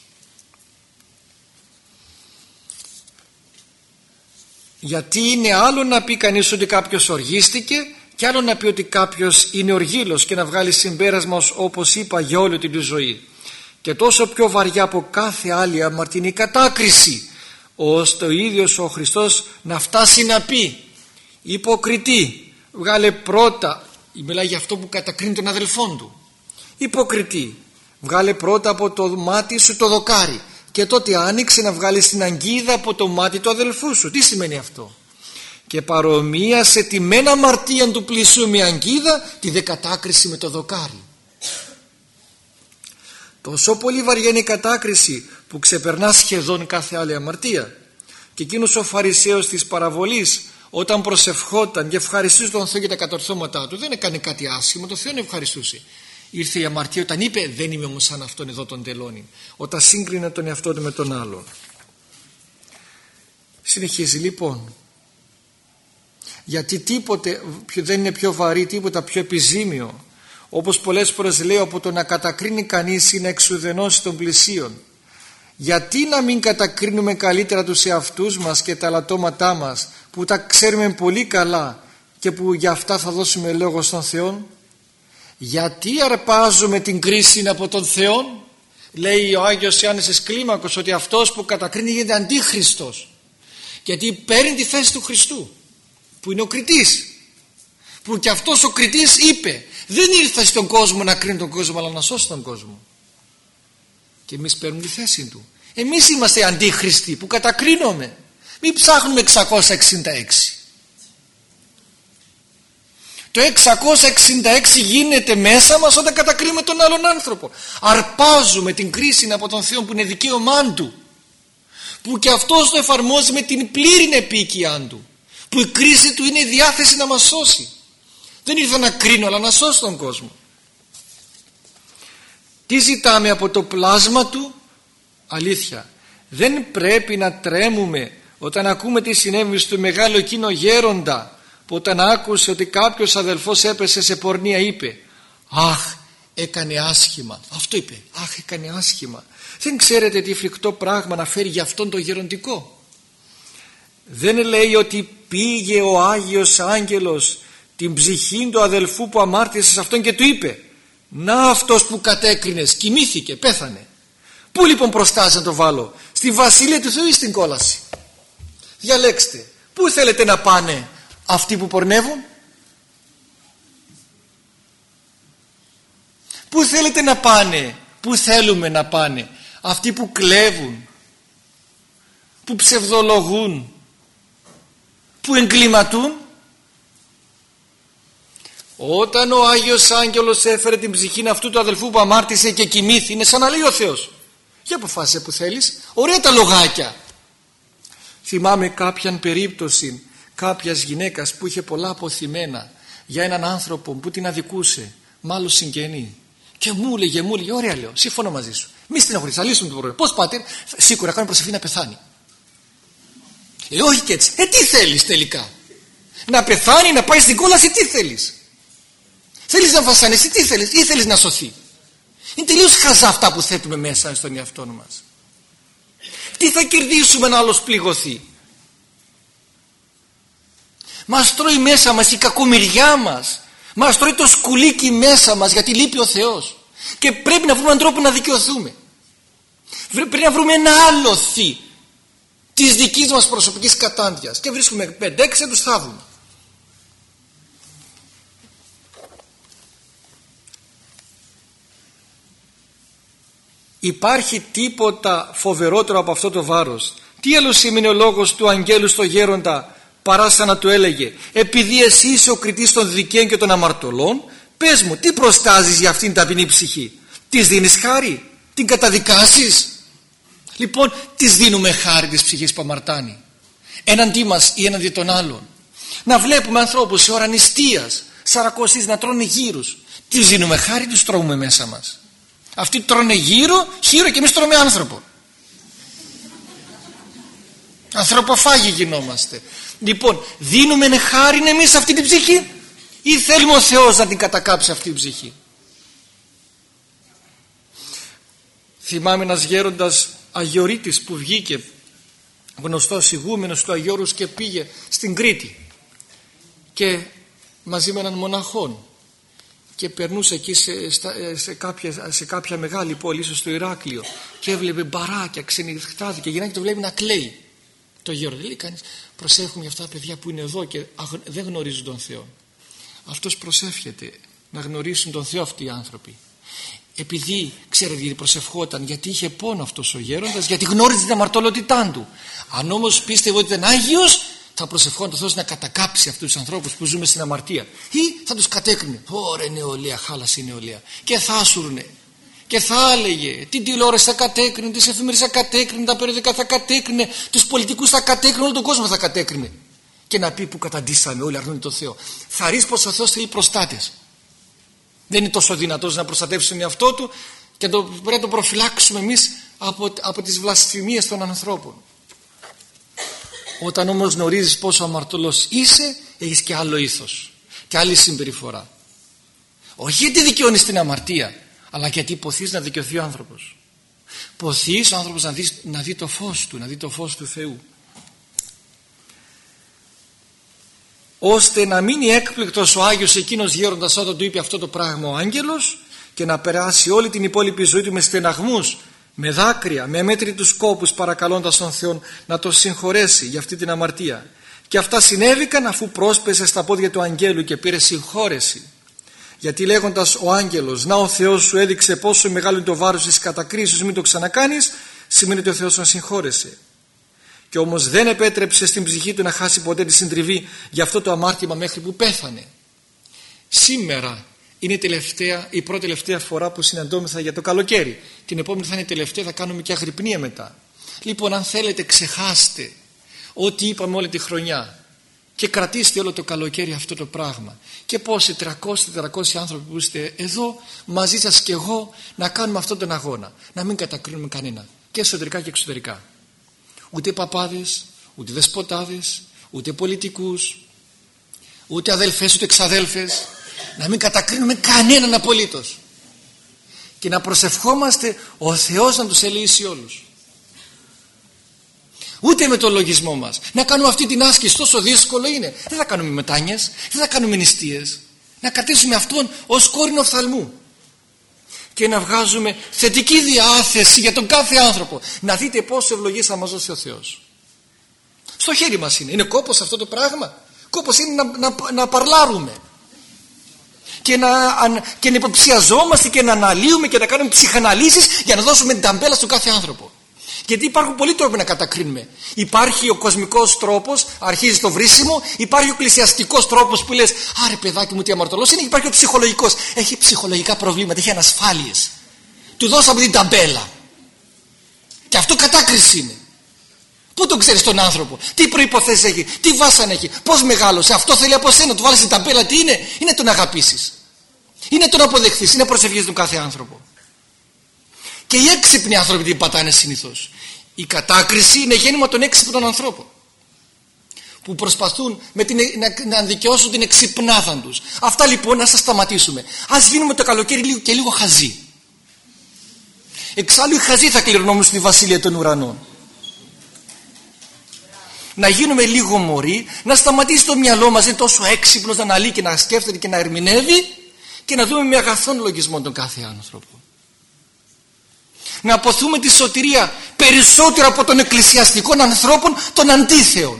Γιατί είναι άλλο να πει κανείς ότι κάποιος οργίστηκε και άλλο να πει ότι κάποιος είναι οργήλος και να βγάλει συμπέρασμα όπως είπα για όλη τη ζωή. Και τόσο πιο βαριά από κάθε άλλη αμαρτηνή κατάκριση, ώστε ο ίδιος ο Χριστός να φτάσει να πει υποκριτή, βγάλε πρώτα, μιλάει για αυτό που κατακρίνει τον αδελφόν του, υποκριτή, βγάλε πρώτα από το μάτι σου το δοκάρι και τότε άνοιξε να βγάλει την αγκίδα από το μάτι του αδελφού σου. Τι σημαίνει αυτό? Και παρομοίασε τη μεν αμαρτία του πλησίου με αγκίδα, τη δε κατάκριση με το δοκάρι. Τόσο πολύ βαριά είναι η κατάκριση που ξεπερνά σχεδόν κάθε άλλη αμαρτία. Και εκείνος ο Φαρισαίος της παραβολής, όταν προσευχόταν και ευχαριστούσε τον Θεό για τα κατορθώματά του, δεν έκανε κάτι άσχημο, τον Θεό ευχαριστούσε. Ήρθε η αμαρτία όταν είπε δεν είμαι όμως σαν αυτόν εδώ τον τελώνει, όταν σύγκρινε τον εαυτό του με τον άλλον. Συνεχίζει λοιπόν, γιατί τίποτε δεν είναι πιο βαρύ, τίποτα πιο επιζήμιο, όπως πολλές φορές λέω, από το να κατακρίνει κανείς ή να εξουδενώσει των πλησίων. Γιατί να μην κατακρίνουμε καλύτερα τους εαυτούς μας και τα λατώματά μας που τα ξέρουμε πολύ καλά και που για αυτά θα δώσουμε λόγο στον Θεό? Γιατί αρπάζουμε την κρίση από τον Θεό? Λέει ο Άγιος Ιωάννης της Κλίμακος ότι αυτός που κατακρίνει γίνεται αντίχριστος, γιατί παίρνει τη θέση του Χριστού που είναι ο κριτής, που και αυτός ο κριτής είπε δεν ήρθε στον κόσμο να κρίνει τον κόσμο αλλά να σώσει τον κόσμο, και εμείς παίρνουμε τη θέση του. Εμείς είμαστε αντίχριστοι που κατακρίνουμε. Μην ψάχνουμε 666. Το 666 γίνεται μέσα μας όταν κατακρίνουμε τον άλλον άνθρωπο. Αρπάζουμε την κρίση από τον Θεό που είναι δικαίωμά του, που και αυτός το εφαρμόζει με την πλήρη επίοικιά του, που η κρίση του είναι η διάθεση να μας σώσει. Δεν ήρθα να κρίνω αλλά να σώσει τον κόσμο. Τι ζητάμε από το πλάσμα του? Αλήθεια. Δεν πρέπει να τρέμουμε όταν ακούμε τι συνέβη στο μεγάλο εκείνο γέροντα, που όταν άκουσε ότι κάποιος αδελφός έπεσε σε πορνεία είπε «Αχ, έκανε άσχημα». Αυτό είπε, «Αχ, έκανε άσχημα». Δεν ξέρετε τι φρικτό πράγμα να φέρει για αυτόν τον γεροντικό? Δεν λέει ότι πήγε ο Άγιος Άγγελος την ψυχή του αδελφού που αμάρτησε σε αυτόν και του είπε «Να αυτός που κατέκρινες, κοιμήθηκε, πέθανε». Πού λοιπόν προστάζει να το βάλω? Στη Βασιλεία του Θεού ή στην κόλαση? Διαλέξτε. Πού θέλετε να πάνε αυτοί που πορνεύουν? Πού θέλετε να πάνε? Πού θέλουμε να πάνε αυτοί που κλέβουν, που ψευδολογούν, που εγκληματούν? Όταν ο Άγιος Άγγελος έφερε την ψυχή αυτού του αδελφού που αμάρτησε και κοιμήθη, είναι σαν να λέει ο Θεός «Για αποφάσισε που θέλεις». Ωραία τα λογάκια. Θυμάμαι κάποιαν περίπτωση κάποιας γυναίκας που είχε πολλά αποθυμένα για έναν άνθρωπο που την αδικούσε, μάλλον συγγενή, και μου έλεγε «Ωραία, λέω, συμφωνώ μαζί σου, μη στεναχωρείς, θα λύσουμε το πρόβλημα». «Πώς, πάτερ?» «Σίγουρα κάνω προσευχή να πεθάνει». «Όχι και έτσι». Τι θέλεις τελικά? Να πεθάνει, να πάει στην κόλαση? Τι θέλεις? Θέλεις να βασανιστεί? Τι θέλεις? Ή θέλεις να σωθεί? Είναι τελείως χαζά αυτά που θέτουμε μέσα στον εαυτό μας. Τι θα κερδίσουμε να άλλος πληγωθεί? Μας τρώει μέσα μας η κακομοιριά μας, μας τρώει το σκουλίκι μέσα μας, γιατί λείπει ο Θεός και πρέπει να βρούμε έναν τρόπο να δικαιωθούμε. Πρέπει να βρούμε ένα άλοθη της δικής μας προσωπικής κατάντιας και βρίσκουμε 5-6 να τους θάβουμε. Υπάρχει τίποτα φοβερότερο από αυτό το βάρος? Τι άλλο σημαίνει ο λόγος του αγγέλου στο γέροντα παρά σαν να του έλεγε «Επειδή εσύ είσαι ο κριτής των δικαίων και των αμαρτωλών, πες μου, τι προστάζεις για αυτήν την ταπεινή ψυχή? Της δίνεις χάρη? Την καταδικάσεις?» Λοιπόν, της δίνουμε χάρη της ψυχής που αμαρτάνει έναντί μας ή έναντι των άλλων? Να βλέπουμε ανθρώπους σε ώρα νηστείας, σαρακοσίες, να τρώνε γύρους, της δίνουμε χάρη, τους τρώμε μέσα μας? Αυτοί τρώνε χείρο και εμείς τρώμε άνθρωπο. Ανθρωποφάγοι γινόμαστε. Λοιπόν, δίνουμε χάρη εμείς σε αυτή την ψυχή ή θέλουμε ο Θεός να την κατακάψει αυτή την ψυχή? Θυμάμαι ένας γέροντας Αγιορείτης που βγήκε, γνωστός ηγούμενος του Αγιώρους, και πήγε στην Κρήτη και μαζί με έναν μοναχόν και περνούσε εκεί σε κάποια μεγάλη πόλη, ίσως στο Ηράκλειο, και έβλεπε μπαράκια, ξενυχτάθηκε, γυρνάει και το βλέπει να κλαίει. Το γέροντα λέει κανείς, προσεύχουμε για αυτά τα παιδιά που είναι εδώ και δεν γνωρίζουν τον Θεό. Αυτός προσεύχεται να γνωρίσουν τον Θεό αυτοί οι άνθρωποι. Επειδή ξέρετε γιατί προσευχόταν? Γιατί είχε πόνο αυτός ο γέροντας, γιατί γνώριζε την αμαρτωλότητά του. Αν όμως πίστευε ότι ήταν Άγιος, θα προσευχόταν το Θεός να κατακάψει αυτούς τους ανθρώπους που ζούμε στην αμαρτία, ή θα τους κατέκρινε. Ωραία νεολαία, χάλασε η νεολαία, και θα άσουρνε και θα έλεγε την τηλεόραση θα κατέκρινε, τις εφημερίδες θα κατέκρινε, τα περιοδικά θα κατέκρινε, τους πολιτικούς θα κατέκρινε, όλο τον κόσμο θα κατέκρινε, και να πει που καταντήσαμε όλοι, αρνούνται τον Θεό. Θα ρίξει πως ο Θεός θέλει προστάτες. Δεν είναι τόσο δυνατός να προστατεύσει τον εαυτό του, και πρέπει να τον προφυλάξουμε εμείς από τις βλασφημίες των ανθρώπων. Όταν όμως γνωρίζεις πόσο αμαρτωλός είσαι, έχεις και άλλο ήθος και άλλη συμπεριφορά. Όχι γιατί δικαιώνεις την αμαρτία, αλλά γιατί ποθείς να δικαιωθεί ο άνθρωπος. Ποθείς ο άνθρωπος να δει το φως του, να δει το φως του Θεού, ώστε να μείνει έκπληκτος ο Άγιος εκείνος γέροντας όταν του είπε αυτό το πράγμα ο άγγελος, και να περάσει όλη την υπόλοιπη ζωή του με στεναγμούς, με δάκρυα, με αμέτρητους κόπους, παρακαλώντας τον Θεό να τον συγχωρέσει για αυτή την αμαρτία. Και αυτά συνέβηκαν αφού πρόσπεσε στα πόδια του αγγέλου και πήρε συγχώρεση. Γιατί λέγοντας ο άγγελος, να ο Θεός σου έδειξε πόσο μεγάλο είναι το βάρος της κατακρίσεως, μην το ξανακάνεις, σημαίνει ότι ο Θεός τον συγχώρεσε. Και όμως δεν επέτρεψε στην ψυχή του να χάσει ποτέ τη συντριβή για αυτό το αμάρτημα μέχρι που πέθανε. Σήμερα είναι η πρώτη τελευταία φορά που συναντώμεθα για το καλοκαίρι. Την επόμενη θα είναι η τελευταία, θα κάνουμε και αγρυπνία μετά. Λοιπόν, αν θέλετε, ξεχάστε ό,τι είπαμε όλη τη χρονιά. Και κρατήστε όλο το καλοκαίρι αυτό το πράγμα. Και πόσοι 300-400 άνθρωποι που είστε εδώ μαζί σας και εγώ να κάνουμε αυτόν τον αγώνα. Να μην κατακρίνουμε κανένα. Και εσωτερικά και εξωτερικά. Ούτε παπάδες, ούτε δεσποτάδες, ούτε πολιτικούς, ούτε αδελφές, ούτε εξαδέλφες. Να μην κατακρίνουμε κανέναν απολύτως. Και να προσευχόμαστε ο Θεός να τους ελεήσει όλους. Ούτε με τον λογισμό μας. Να κάνουμε αυτή την άσκηση, τόσο δύσκολο είναι. Δεν θα κάνουμε μετάνοιες, δεν θα κάνουμε νηστείες. Να κρατήσουμε αυτόν ως κόρηνο οφθαλμού. Και να βγάζουμε θετική διάθεση για τον κάθε άνθρωπο. Να δείτε πόσο ευλογίες θα μας δώσει ο Θεός. Στο χέρι μας είναι. Είναι κόπος αυτό το πράγμα. Κόπος είναι να παρλάρουμε. Και να υποψιαζόμαστε και να αναλύουμε και να κάνουμε ψυχαναλύσεις για να δώσουμε την ταμπέλα στον κάθε άνθρωπο. Γιατί υπάρχουν πολλοί τρόποι να κατακρίνουμε. Υπάρχει ο κοσμικός τρόπος, αρχίζει το βρίσιμο. Υπάρχει ο εκκλησιαστικός τρόπος που λες άρε παιδάκι μου τι αμαρτωλός είναι. Υπάρχει ο ψυχολογικός. Έχει ψυχολογικά προβλήματα, έχει ανασφάλειες. Του δώσαμε την ταμπέλα. Και αυτό κατάκριση είναι. Πού τον ξέρεις τον άνθρωπο, τι προϋποθέσεις έχει, τι βάσανα έχει, πώς μεγάλωσε. Αυτό θέλει από σένα, του βάλεις την ταμπέλα. Τι είναι, είναι τον αγαπήσεις. Είναι τον αποδεχθείς, είναι προσευχής του κάθε άνθρωπο. Και οι έξυπνοι άνθρωποι την πατάνε συνήθως. Η κατάκριση είναι γέννημα των έξυπνων ανθρώπων που προσπαθούν να δικαιώσουν την εξυπνάδα τους. Αυτά λοιπόν να σας σταματήσουμε. Ας γίνουμε το καλοκαίρι και λίγο χαζοί. Εξάλλου οι χαζοί θα κληρονόμουν στη βασιλεία των ουρανών. Να γίνουμε λίγο μωροί, να σταματήσει το μυαλό μας, είναι τόσο έξυπνος να αναλύει και να σκέφτεται και να ερμηνεύει, και να δούμε με αγαθόν λογισμό τον κάθε άνθρωπο. Να αποθούμε τη σωτηρία περισσότερο από των εκκλησιαστικών ανθρώπων των αντίθεων.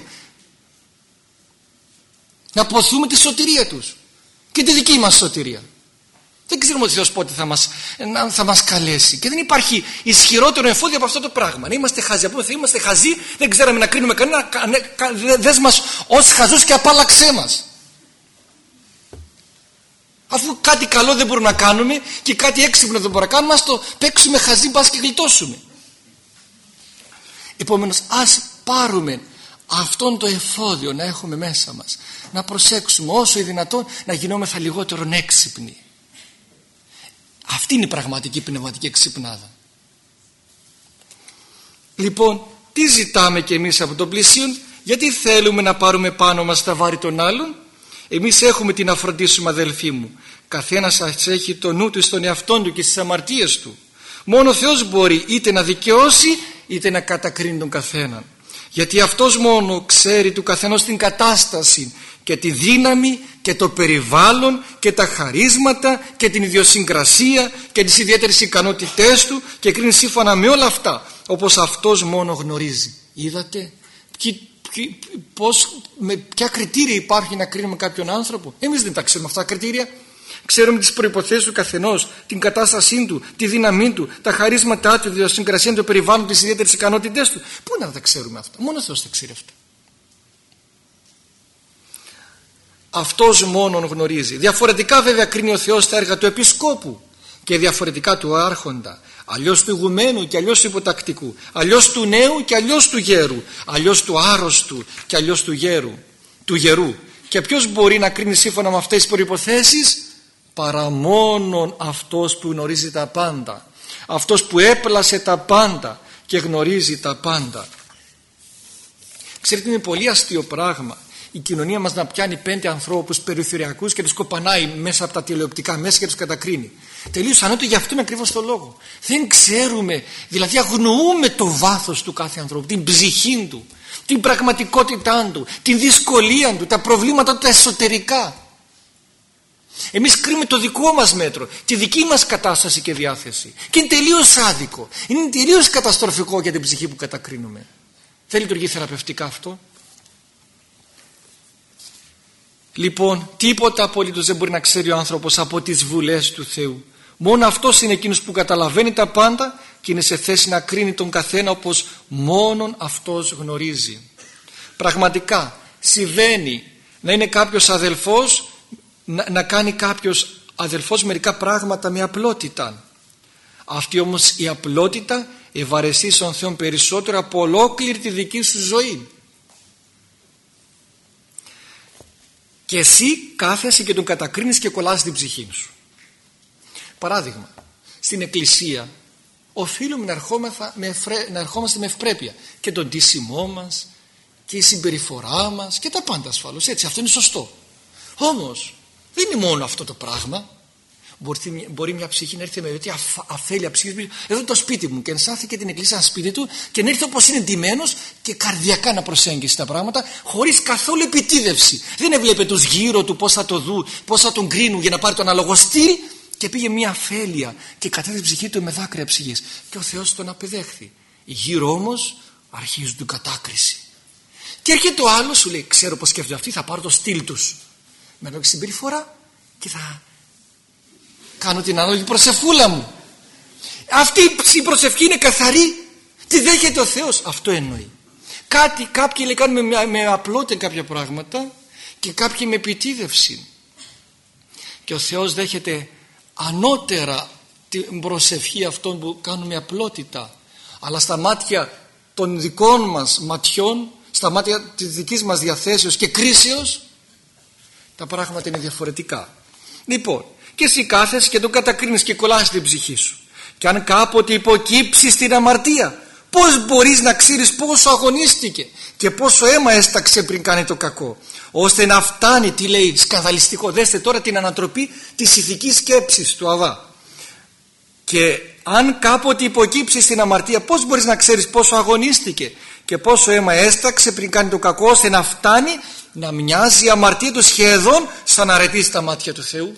Να αποθούμε τη σωτηρία τους και τη δική μας σωτηρία. Δεν ξέρουμε ότι ο Θεός πότε θα μας καλέσει. Και δεν υπάρχει ισχυρότερο εφόδιο από αυτό το πράγμα. Να είμαστε χαζοί. Από θα είμαστε χαζοί, δεν ξέραμε να κρίνουμε κανένα. Δες μας ως χαζούς και απάλλαξέ μας. Αφού κάτι καλό δεν μπορούμε να κάνουμε και κάτι έξυπνο δεν μπορούμε να κάνουμε, ας το παίξουμε χαζί, μπας και γλιτώσουμε. Επομένως ας πάρουμε αυτόν το εφόδιο να έχουμε μέσα μας. Να προσέξουμε όσο δυνατόν να γινόμεθα λιγότερον έξυπνοι. Αυτή είναι η πραγματική πνευματική εξυπνάδα. Λοιπόν, τι ζητάμε κι εμείς από τον πλησίον? Γιατί θέλουμε να πάρουμε πάνω μας τα βάρη των άλλων? Εμείς έχουμε τι να φροντίσουμε, αδελφοί μου. Καθένας σας έχει το νου του στον εαυτόν του και στις αμαρτίες του. Μόνο ο Θεός μπορεί είτε να δικαιώσει είτε να κατακρίνει τον καθέναν. Γιατί αυτός μόνο ξέρει του καθενός την κατάσταση και τη δύναμη και το περιβάλλον και τα χαρίσματα και την ιδιοσυγκρασία και τις ιδιαίτερες ικανότητές του και κρίνει σύμφωνα με όλα αυτά όπως αυτός μόνο γνωρίζει. Είδατε με ποια κριτήρια υπάρχει να κρίνουμε κάποιον άνθρωπο? Εμείς δεν τα ξέρουμε αυτά τα κριτήρια. Ξέρουμε τις προϋποθέσεις του καθενός, την κατάστασή του, τη δύναμή του, τα χαρίσματά του, τη ιδιοσυγκρασία του, το περιβάλλον, τις ιδιαίτερες ικανότητές του. Πού να τα ξέρουμε αυτά? Μόνο ο Θεός τα ξέρει αυτά. Αυτός μόνον γνωρίζει. Διαφορετικά βέβαια κρίνει ο Θεός τα έργα του επισκόπου και διαφορετικά του άρχοντα, αλλιώς του ηγουμένου και αλλιώς του υποτακτικού, αλλιώς του νέου και αλλιώς του γέρου, αλλιώς του άρρωστου και αλλιώς του γερού. Και ποιος μπορεί να κρίνει σύμφωνα με αυτές τις προϋποθέσεις? Παρά μόνον αυτός που γνωρίζει τα πάντα, αυτός που έπλασε τα πάντα και γνωρίζει τα πάντα. Ξέρετε, είναι πολύ αστείο πράγμα η κοινωνία μας να πιάνει 5 ανθρώπους περιθωριακούς και τους κοπανάει μέσα από τα τηλεοπτικά μέσα και τους κατακρίνει. Τελείως ανώτο για αυτόν ακριβώς το λόγο. Δεν ξέρουμε, δηλαδή αγνοούμε το βάθος του κάθε ανθρώπου, την ψυχή του, την πραγματικότητά του, την δυσκολία του, τα προβλήματα του τα εσωτερικά. Εμείς κρίνουμε το δικό μας μέτρο, τη δική μας κατάσταση και διάθεση. Και είναι τελείως άδικο, είναι τελείως καταστροφικό για την ψυχή που κατακρίνουμε. Δεν λειτουργεί θεραπευτικά αυτό? Λοιπόν, τίποτα απολύτως δεν μπορεί να ξέρει ο άνθρωπος από τις βουλές του Θεού. Μόνο αυτός είναι εκείνος που καταλαβαίνει τα πάντα και είναι σε θέση να κρίνει τον καθένα όπως μόνον αυτός γνωρίζει. Πραγματικά συμβαίνει να είναι κάποιος αδελφός, να κάνει κάποιος αδελφός μερικά πράγματα με απλότητα. Αυτή όμως η απλότητα ευαρεστεί στον Θεό περισσότερο από ολόκληρη τη δική σου ζωή. και εσύ κάθεσαι και τον κατακρίνεις και κολλάς την ψυχή σου. Παράδειγμα, στην εκκλησία οφείλουμε να ερχόμαστε με ευπρέπεια και τον ντύσιμό μας και η συμπεριφορά μας και τα πάντα ασφαλώς, έτσι, αυτό είναι σωστό. Όμως δεν είναι μόνο αυτό το πράγμα. Μπορεί μια ψυχή να έρθει με τέτοια αφέλεια ψυχής, εδώ το σπίτι μου, και ενσάθηκε την εκκλησία στο σπίτι του και να έρθει όπως είναι ντυμένος και καρδιακά να προσέγγισει τα πράγματα χωρίς καθόλου επιτίδευση. Δεν έβλεπε τους γύρω του πώς θα το δουν, πώς θα τον κρίνουν για να πάρει το αναλογό στυλ, και πήγε μια αφέλεια και κατέθεσε την ψυχή του με δάκρυα ψυχής και ο Θεός τον απεδέχθη. Οι γύρω όμως αρχίζουν την κατάκριση και έρχεται ο άλλος, σου λέει, ξέρω πως σκέφτονται αυτοί, θα πάρω το στυλ τους με ανάλογη συμπεριφορά και θα κάνω την ανάλογη προσευχούλα μου. Αυτή η προσευχή είναι καθαρή, τη δέχεται ο Θεός, αυτό εννοεί. Κάποιοι λέει κάνουν με απλότητα κάποια πράγματα και κάποιοι με επιτίδευση, και ο Θεός δέχεται ανώτερα την προσευχή αυτών που κάνουν με απλότητα, αλλά στα μάτια των δικών μας ματιών, στα μάτια της δικής μας διαθέσεως και κρίσεως, τα πράγματα είναι διαφορετικά. Λοιπόν, και εσύ κάθεσαι και τον κατακρίνεις και κολλάς την ψυχή σου, και αν κάποτε υποκύψεις στην αμαρτία, πώς μπορείς να ξέρεις πόσο αγωνίστηκε και πόσο αίμα έσταξε πριν κάνει το κακό, ώστε να φτάνει, τι λέει, σκανδαλιστικό. Δέστε τώρα την ανατροπή της ηθικής σκέψης του Αβά. Και αν κάποτε υποκύψεις στην αμαρτία, πώς μπορείς να ξέρεις πόσο αγωνίστηκε και πόσο αίμα έσταξε πριν κάνει το κακό, ώστε να φτάνει να μοιάζει η αμαρτία του σχεδόν σαν αρετή στα μάτια του Θεού.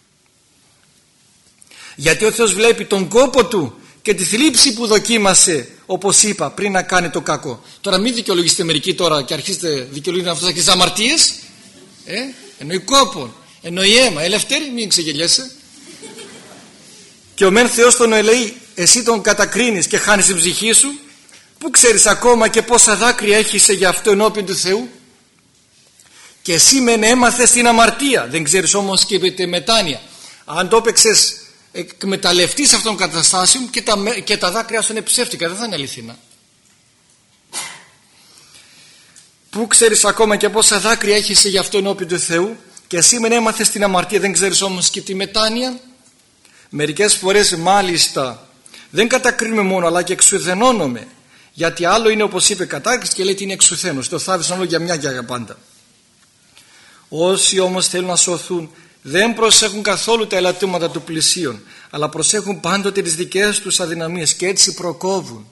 Γιατί ο Θεός βλέπει τον κόπο του και τη θλίψη που δοκίμασε, όπως είπα, πριν να κάνει το κακό. Τώρα μην δικαιολογήσετε μερικοί τώρα και αρχίσετε δικαιολογείτε αυτές και τις αμαρτίες. Εννοεί κόπον, εννοεί αίμα. Ελευθέρη, μην ξεγελιέσαι. Και ο μεν Θεός τον ελεεί, εσύ τον κατακρίνεις και χάνεις την ψυχή σου. Πού ξέρεις ακόμα και πόσα δάκρυα έχεις για αυτό ενώπιον του Θεού? Και εσύ μεν έμαθες την αμαρτία, δεν ξέρεις όμως και την μετάνοια. Αν το έπαιξες εκμεταλλευτείς αυτών των καταστάσεων και τα δάκρυα σου είναι ψεύτικα, δεν θα είναι αληθινά. Πού ξέρεις ακόμα και πόσα δάκρυα έχεις για αυτό ενώπιον του Θεού, και εσύ μεν έμαθες την αμαρτία, δεν ξέρεις όμως και τη μετάνοια. Μερικές φορές μάλιστα δεν κατακρίνουμε μόνο, αλλά και εξουδενώνουμε, γιατί άλλο είναι, όπως είπε, κατάκριση, και λέει ότι είναι εξουθένος, το θάβησαν όλο για μια και για πάντα. Όσοι όμως θέλουν να σωθούν δεν προσέχουν καθόλου τα ελαττώματα του πλησίον, αλλά προσέχουν πάντοτε τις δικές τους αδυναμίες και έτσι προκόβουν.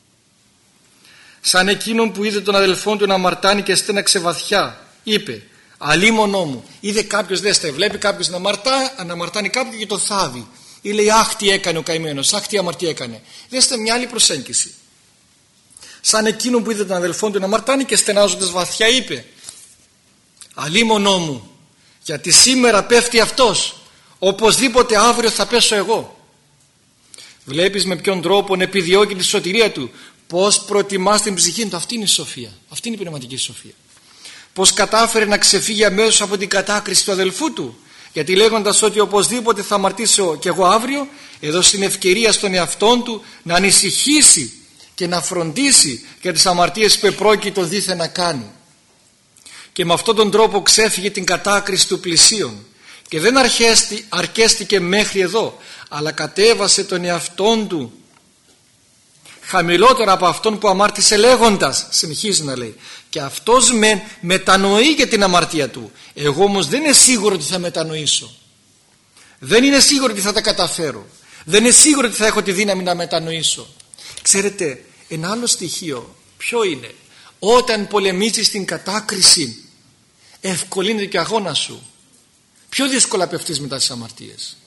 Σαν εκείνον που είδε τον αδελφόν του να αμαρτάνει και στέναξε βαθιά, είπε, αλίμονό μου. Είδε κάποιος, δέστε, βλέπει κάποιος να αμαρτάνει κάποιον και το θάβει, ή λέει, αχ τι έκανε ο καημένος, αχ τι αμαρτία έκανε. Δέστε μια άλλη προσέγγιση. Σαν εκείνον που είδε τον αδελφόν του να αμαρτάνει και στενάζοντας βαθιά, είπε, αλίμονό μου, γιατί σήμερα πέφτει αυτός, οπωσδήποτε αύριο θα πέσω εγώ. Βλέπεις με ποιον τρόπο επιδιώκει τη σωτηρία του, πως προτιμάς την ψυχή του. Αυτή είναι η σοφία, αυτή είναι η πνευματική σοφία. Πως κατάφερε να ξεφύγει αμέσως από την κατάκριση του αδελφού του, γιατί λέγοντας ότι οπωσδήποτε θα αμαρτήσω κι εγώ αύριο, έδωσε την ευκαιρία στον εαυτόν του να ανησυχήσει και να φροντίσει για τις αμαρτίες που επρόκειτο δήθεν να κάνει. Και με αυτόν τον τρόπο ξέφυγε την κατάκριση του πλησίον, και δεν αρκέστηκε μέχρι εδώ, αλλά κατέβασε τον εαυτόν του χαμηλότερα από αυτόν που αμάρτησε, λέγοντας, συνεχίζει να λέει, και αυτός μετανοεί για την αμαρτία του, εγώ όμως δεν είναι σίγουρο ότι θα μετανοήσω, δεν είναι σίγουρο ότι θα τα καταφέρω, δεν είναι σίγουρο ότι θα έχω τη δύναμη να μετανοήσω. Ξέρετε, ένα άλλο στοιχείο ποιο είναι? Όταν πολεμίζεις την κατάκριση, ευκολύνεται και ο αγώνας σου, πιο δύσκολα πέφτεις μετά τις αμαρτίες.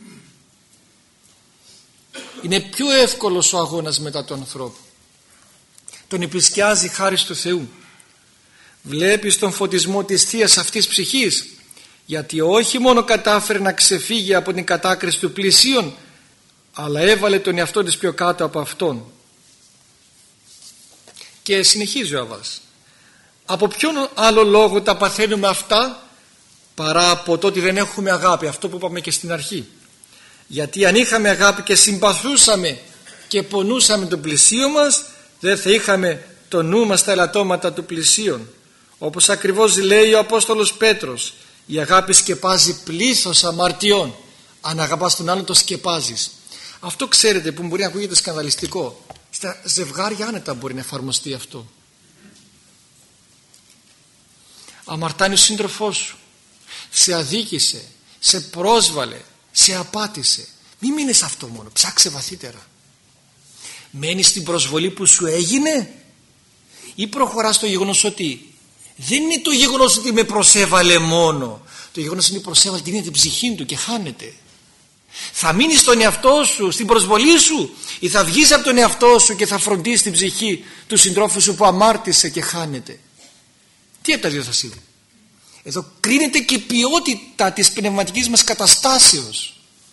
Είναι πιο εύκολος ο αγώνας μετά του ανθρώπου, τον επισκιάζει χάρις του Θεού. Βλέπεις τον φωτισμό της θείας αυτής ψυχής, γιατί όχι μόνο κατάφερε να ξεφύγει από την κατάκριση του πλησίον, αλλά έβαλε τον εαυτό της πιο κάτω από αυτόν. Και συνεχίζει ο Αβάς, από ποιον άλλο λόγο τα παθαίνουμε αυτά παρά από το ότι δεν έχουμε αγάπη, αυτό που είπαμε και στην αρχή. Γιατί αν είχαμε αγάπη και συμπαθούσαμε και πονούσαμε τον πλησίο μας, δεν θα είχαμε το νου μας στα ελαττώματα του πλησίον. Όπως ακριβώς λέει ο Απόστολος Πέτρος, η αγάπη σκεπάζει πλήθος αμαρτιών. Αν αγαπάς τον άλλον, το σκεπάζεις. Αυτό ξέρετε που μπορεί να ακούγεται σκανδαλιστικό, στα ζευγάρια άνετα μπορεί να εφαρμοστεί αυτό. Αμαρτάνει ο σύντροφός σου, σε αδίκησε, σε πρόσβαλε, σε απάτησε. Μην μείνεις αυτό μόνο, ψάξε βαθύτερα. Μένεις στην προσβολή που σου έγινε ή προχωράς στο γεγονός ότι δεν είναι το γεγονός ότι με προσέβαλε μόνο, το γεγονός είναι προσέβαλε την ίδια την ψυχή του και χάνεται. Θα μείνεις στον εαυτό σου, στην προσβολή σου, ή θα βγεις από τον εαυτό σου και θα φροντίσεις την ψυχή του συντρόφου σου που αμάρτησε και χάνεται? Τι από τα δύο θα συμβεί? Εδώ κρίνεται και η ποιότητα της πνευματικής μας καταστάσεως.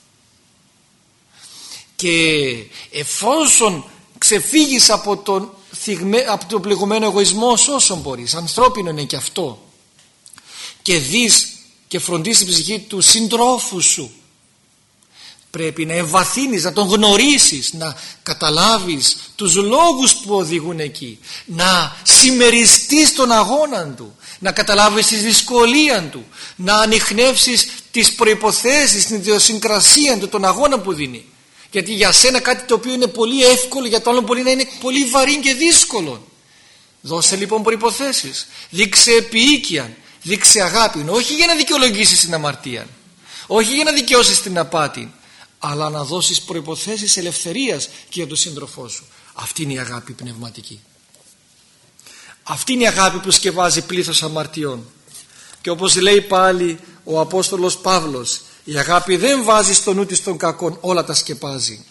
Και εφόσον ξεφύγεις από τον πληγωμένο εγωισμό όσο μπορείς, ανθρώπινο είναι και αυτό, και δεις και φροντίσεις την ψυχή του συντρόφου σου, πρέπει να εμβαθύνεις, να τον γνωρίσεις, να καταλάβεις τους λόγους που οδηγούν εκεί, να συμμεριστείς τον αγώνα του, να καταλάβεις τη δυσκολία του, να ανιχνεύσεις τις προϋποθέσεις, την ιδιοσυγκρασία του, τον αγώνα που δίνει. Γιατί για σένα κάτι το οποίο είναι πολύ εύκολο, για το άλλο μπορεί να είναι πολύ βαρύ και δύσκολο. Δώσε λοιπόν προϋποθέσεις, δείξε επίοικια, δείξε αγάπη, όχι για να δικαιολογήσεις την αμαρτία, όχι για να δικαιώσεις την απάτη, αλλά να δώσεις προϋποθέσεις ελευθερίας και για τον σύντροφό σου. Αυτή είναι η αγάπη πνευματική. Αυτή είναι η αγάπη που σκευάζει πλήθος αμαρτιών. Και όπως λέει πάλι ο Απόστολος Παύλος, η αγάπη δεν βάζει στο νου της των κακών, όλα τα σκεπάζει.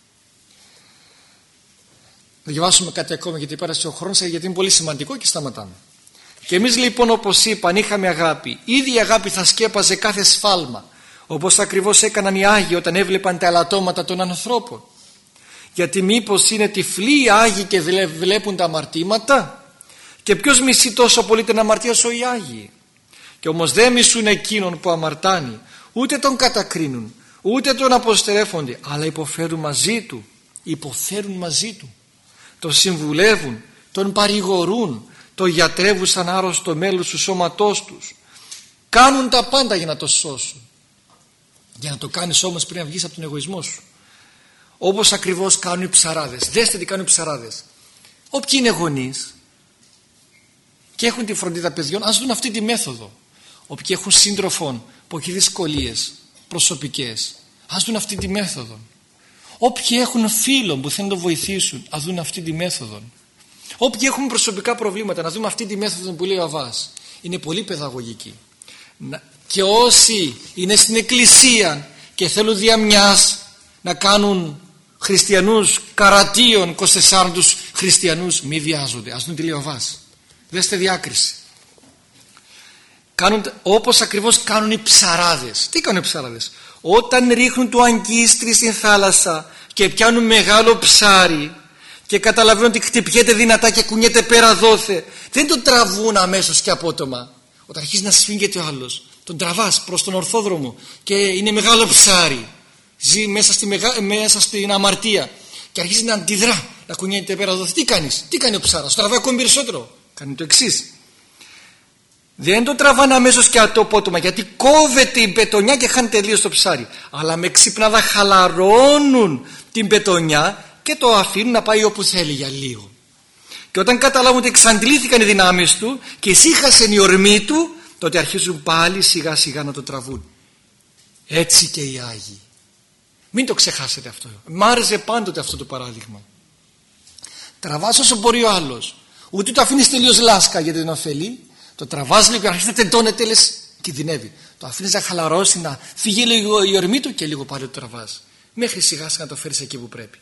Να διαβάσουμε κάτι ακόμα, γιατί πέρασε ο χρόνος, γιατί είναι πολύ σημαντικό και σταματάμε. Και εμείς λοιπόν, όπως είπα, αν είχαμε αγάπη, ήδη η αγάπη θα σκέπαζε κάθε σφάλμα, όπως ακριβώς έκαναν οι Άγιοι όταν έβλεπαν τα ελαττώματα των ανθρώπων. Γιατί μήπως είναι τυφλοί οι Άγιοι και βλέπουν τα αμαρτήματα? Και ποιος μισεί τόσο πολύ την αμαρτία όσο οι Άγιοι? Και όμως δεν μισούν εκείνον που αμαρτάνει, ούτε τον κατακρίνουν, ούτε τον αποστερέφονται, αλλά υποφέρουν μαζί του, τον συμβουλεύουν, τον παρηγορούν, τον γιατρεύουν σαν άρρωστο μέλος του σώματός τους, κάνουν τα πάντα για να το σώσουν. Για να το κάνεις όμως πρέπει να βγεις από τον εγωισμό σου, όπως ακριβώς κάνουν οι ψαράδες. Δέστε τι κάνουν οι ψαράδες. Όποιοι είναι γονείς και έχουν τη φροντίδα παιδιών, ας δουν αυτή τη μέθοδο. Όποιοι έχουν σύντροφον που έχει δυσκολίες προσωπικές, ας δουν αυτή τη μέθοδο. Όποιοι έχουν φίλων που θέλουν να το βοηθήσουν, ας δουν αυτή τη μέθοδο. Όποιοι έχουν προσωπικά προβλήματα, να δούμε αυτή τη μέθοδο που λέει ο Αβάς. Είναι πολύ παιδαγωγική. Και όσοι είναι στην εκκλησία και θέλουν δια μιας να κάνουν χριστιανούς καρατίων, 24 τους χριστιανούς, μη βιάζονται. Ας δουν τι λέει ο Αβάς. Δέστε διάκριση. Κάνουν όπως ακριβώς κάνουν οι ψαράδες. Τι κάνουν οι ψαράδες? Όταν ρίχνουν το αγκίστρι στην θάλασσα και πιάνουν μεγάλο ψάρι και καταλαβαίνουν ότι χτυπιέται δυνατά και κουνιέται πέρα δόθε, δεν τον τραβούν αμέσως και απότομα. Όταν αρχίζει να σφίγγεται ο άλλος, τον τραβάς προς τον ορθόδρομο και είναι μεγάλο ψάρι, ζει μέσα στην αμαρτία και αρχίζει να αντιδρά, να κουνιέται πέρα δόθε. Τι κάνεις? Τι κάνει ο ψάρας? Τραβάει ακόμη περισσότερο. Κάνει το εξής. Δεν το τραβάνε αμέσως και απότομα, γιατί κόβεται η πετονιά και χάνει τελείως το ψάρι. Αλλά με ξυπνάδα χαλαρώνουν την πετονιά και το αφήνουν να πάει όπου θέλει για λίγο. Και όταν καταλάβουν ότι εξαντλήθηκαν οι δυνάμεις του και ησύχασαν η ορμή του, τότε αρχίζουν πάλι σιγά σιγά να το τραβούν. Έτσι και οι Άγιοι. Μην το ξεχάσετε αυτό. Μ' άρεσε πάντοτε αυτό το παράδειγμα. Τραβάς όσο μπορεί ο άλλος. Ούτε το αφήνεις τελείως λάσκα γιατί δεν ωφελεί. Το τραβάς λίγο και αρχίζει να τεντώνεται, λες, κινδυνεύει. Το αφήνεις να χαλαρώσει, να φύγει λίγο η ορμή του και λίγο πάλι το τραβάς. Μέχρι σιγά σιγά να το φέρεις εκεί που πρέπει.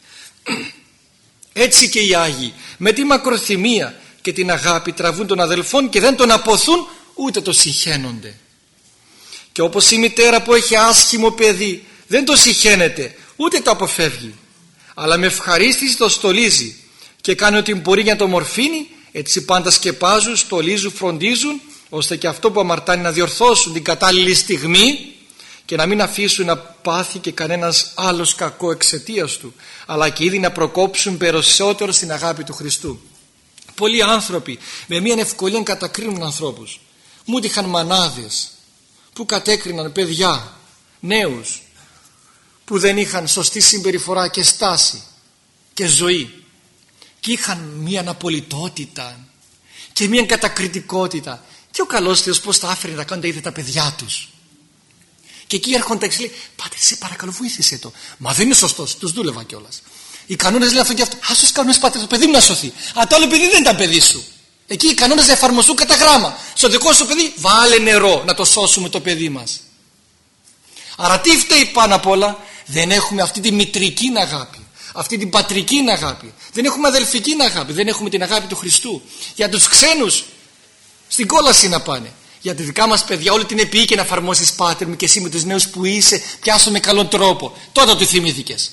Έτσι και οι Άγιοι με τη μακροθυμία και την αγάπη τραβούν τον αδελφόν και δεν τον αποθούν ούτε το συχαίνονται. Και όπως η μητέρα που έχει άσχημο παιδί δεν το συχαίνεται ούτε το αποφεύγει, αλλά με ευχαρίστηση το στολίζει και κάνει ό,τι μπορεί για να το μορφύνει, έτσι πάντα σκεπάζουν, στολίζουν, φροντίζουν ώστε και αυτό που αμαρτάνει να διορθώσουν την κατάλληλη στιγμή και να μην αφήσουν να πάθει και κανένας άλλος κακό εξαιτίας του, αλλά και ήδη να προκόψουν περισσότερο στην αγάπη του Χριστού. Πολλοί άνθρωποι με μια ευκολία κατακρίνουν ανθρώπους. Μου τύχαν μανάδες που κατέκριναν παιδιά, νέους που δεν είχαν σωστή συμπεριφορά και στάση και ζωή και είχαν μια αναπολιτότητα και μια κατακριτικότητα. Και ο καλός Θεός πως τα άφερε να κάνουν τα ίδια τα παιδιά τους. Και εκεί έρχονται και λέει: πάτε, σε παρακαλώ, βοήθησε το. Μα δεν είναι σωστός, τους δούλευα κιόλας. Οι κανόνες λέει αυτό και αυτό. Ας τους κανόνες, πάτε, το παιδί μου να σωθεί. Α, το άλλο παιδί δεν ήταν παιδί σου. Εκεί οι κανόνες να εφαρμοστούν κατά γράμμα. Στο δικό σου παιδί, βάλε νερό να το σώσουμε το παιδί μας. Άρα τι φταίει πάνω απ' όλα? Δεν έχουμε αυτή τη μητρική αγάπη, αυτή την πατρική αγάπη. Δεν έχουμε αδελφική αγάπη, δεν έχουμε την αγάπη του Χριστού. Για τους ξένους στην κόλαση να πάνε. Για τα δικά μας παιδιά όλη την επίοικη και να εφαρμόσεις, πάτερ μου, και εσύ με τους νέους που είσαι, πιάσω με καλόν τρόπο. Τότε το θυμήθηκες.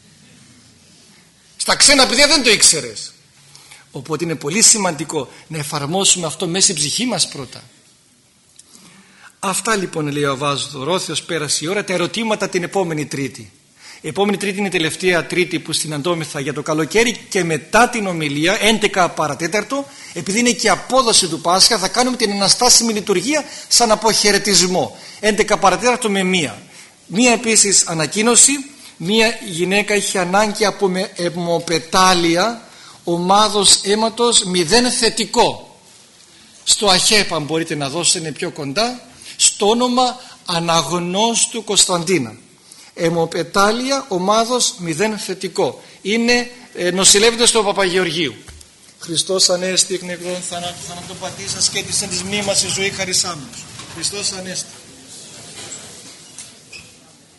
Στα ξένα παιδιά δεν το ήξερες. Οπότε είναι πολύ σημαντικό να εφαρμόσουμε αυτό μέσα στην ψυχή μας πρώτα. Αυτά λοιπόν λέει ο Βάζδωρόθεος. Πέρασε η ώρα. Τα ερωτήματα την επόμενη Τρίτη. Η επόμενη Τρίτη είναι η τελευταία Τρίτη που συναντώμεθα για το καλοκαίρι, και μετά την ομιλία 11 παρατέταρτο, επειδή είναι και απόδοση του Πάσχα, θα κάνουμε την αναστάσιμη λειτουργία σαν αποχαιρετισμό 11 παρατέταρτο με 1. Μία επίσης ανακοίνωση: μία γυναίκα είχε ανάγκη από αιμοπετάλεια ομάδος αίματος 0 θετικό στο ΑΧΕΠ, αν μπορείτε να δώσετε, είναι πιο κοντά, στο όνομα Αναγνώστου Κωνσταντίνα. Αιμοπετάλεια ομάδος 0 θετικό. Είναι νοσηλεύεται στο Παπαγεωργίου. Χριστός Ανέστη, εκ νεκρών θανάτου, θανατοπατήσας και της εν της μνήμας η ζωή χαρισάμενος. Χριστός Ανέστη.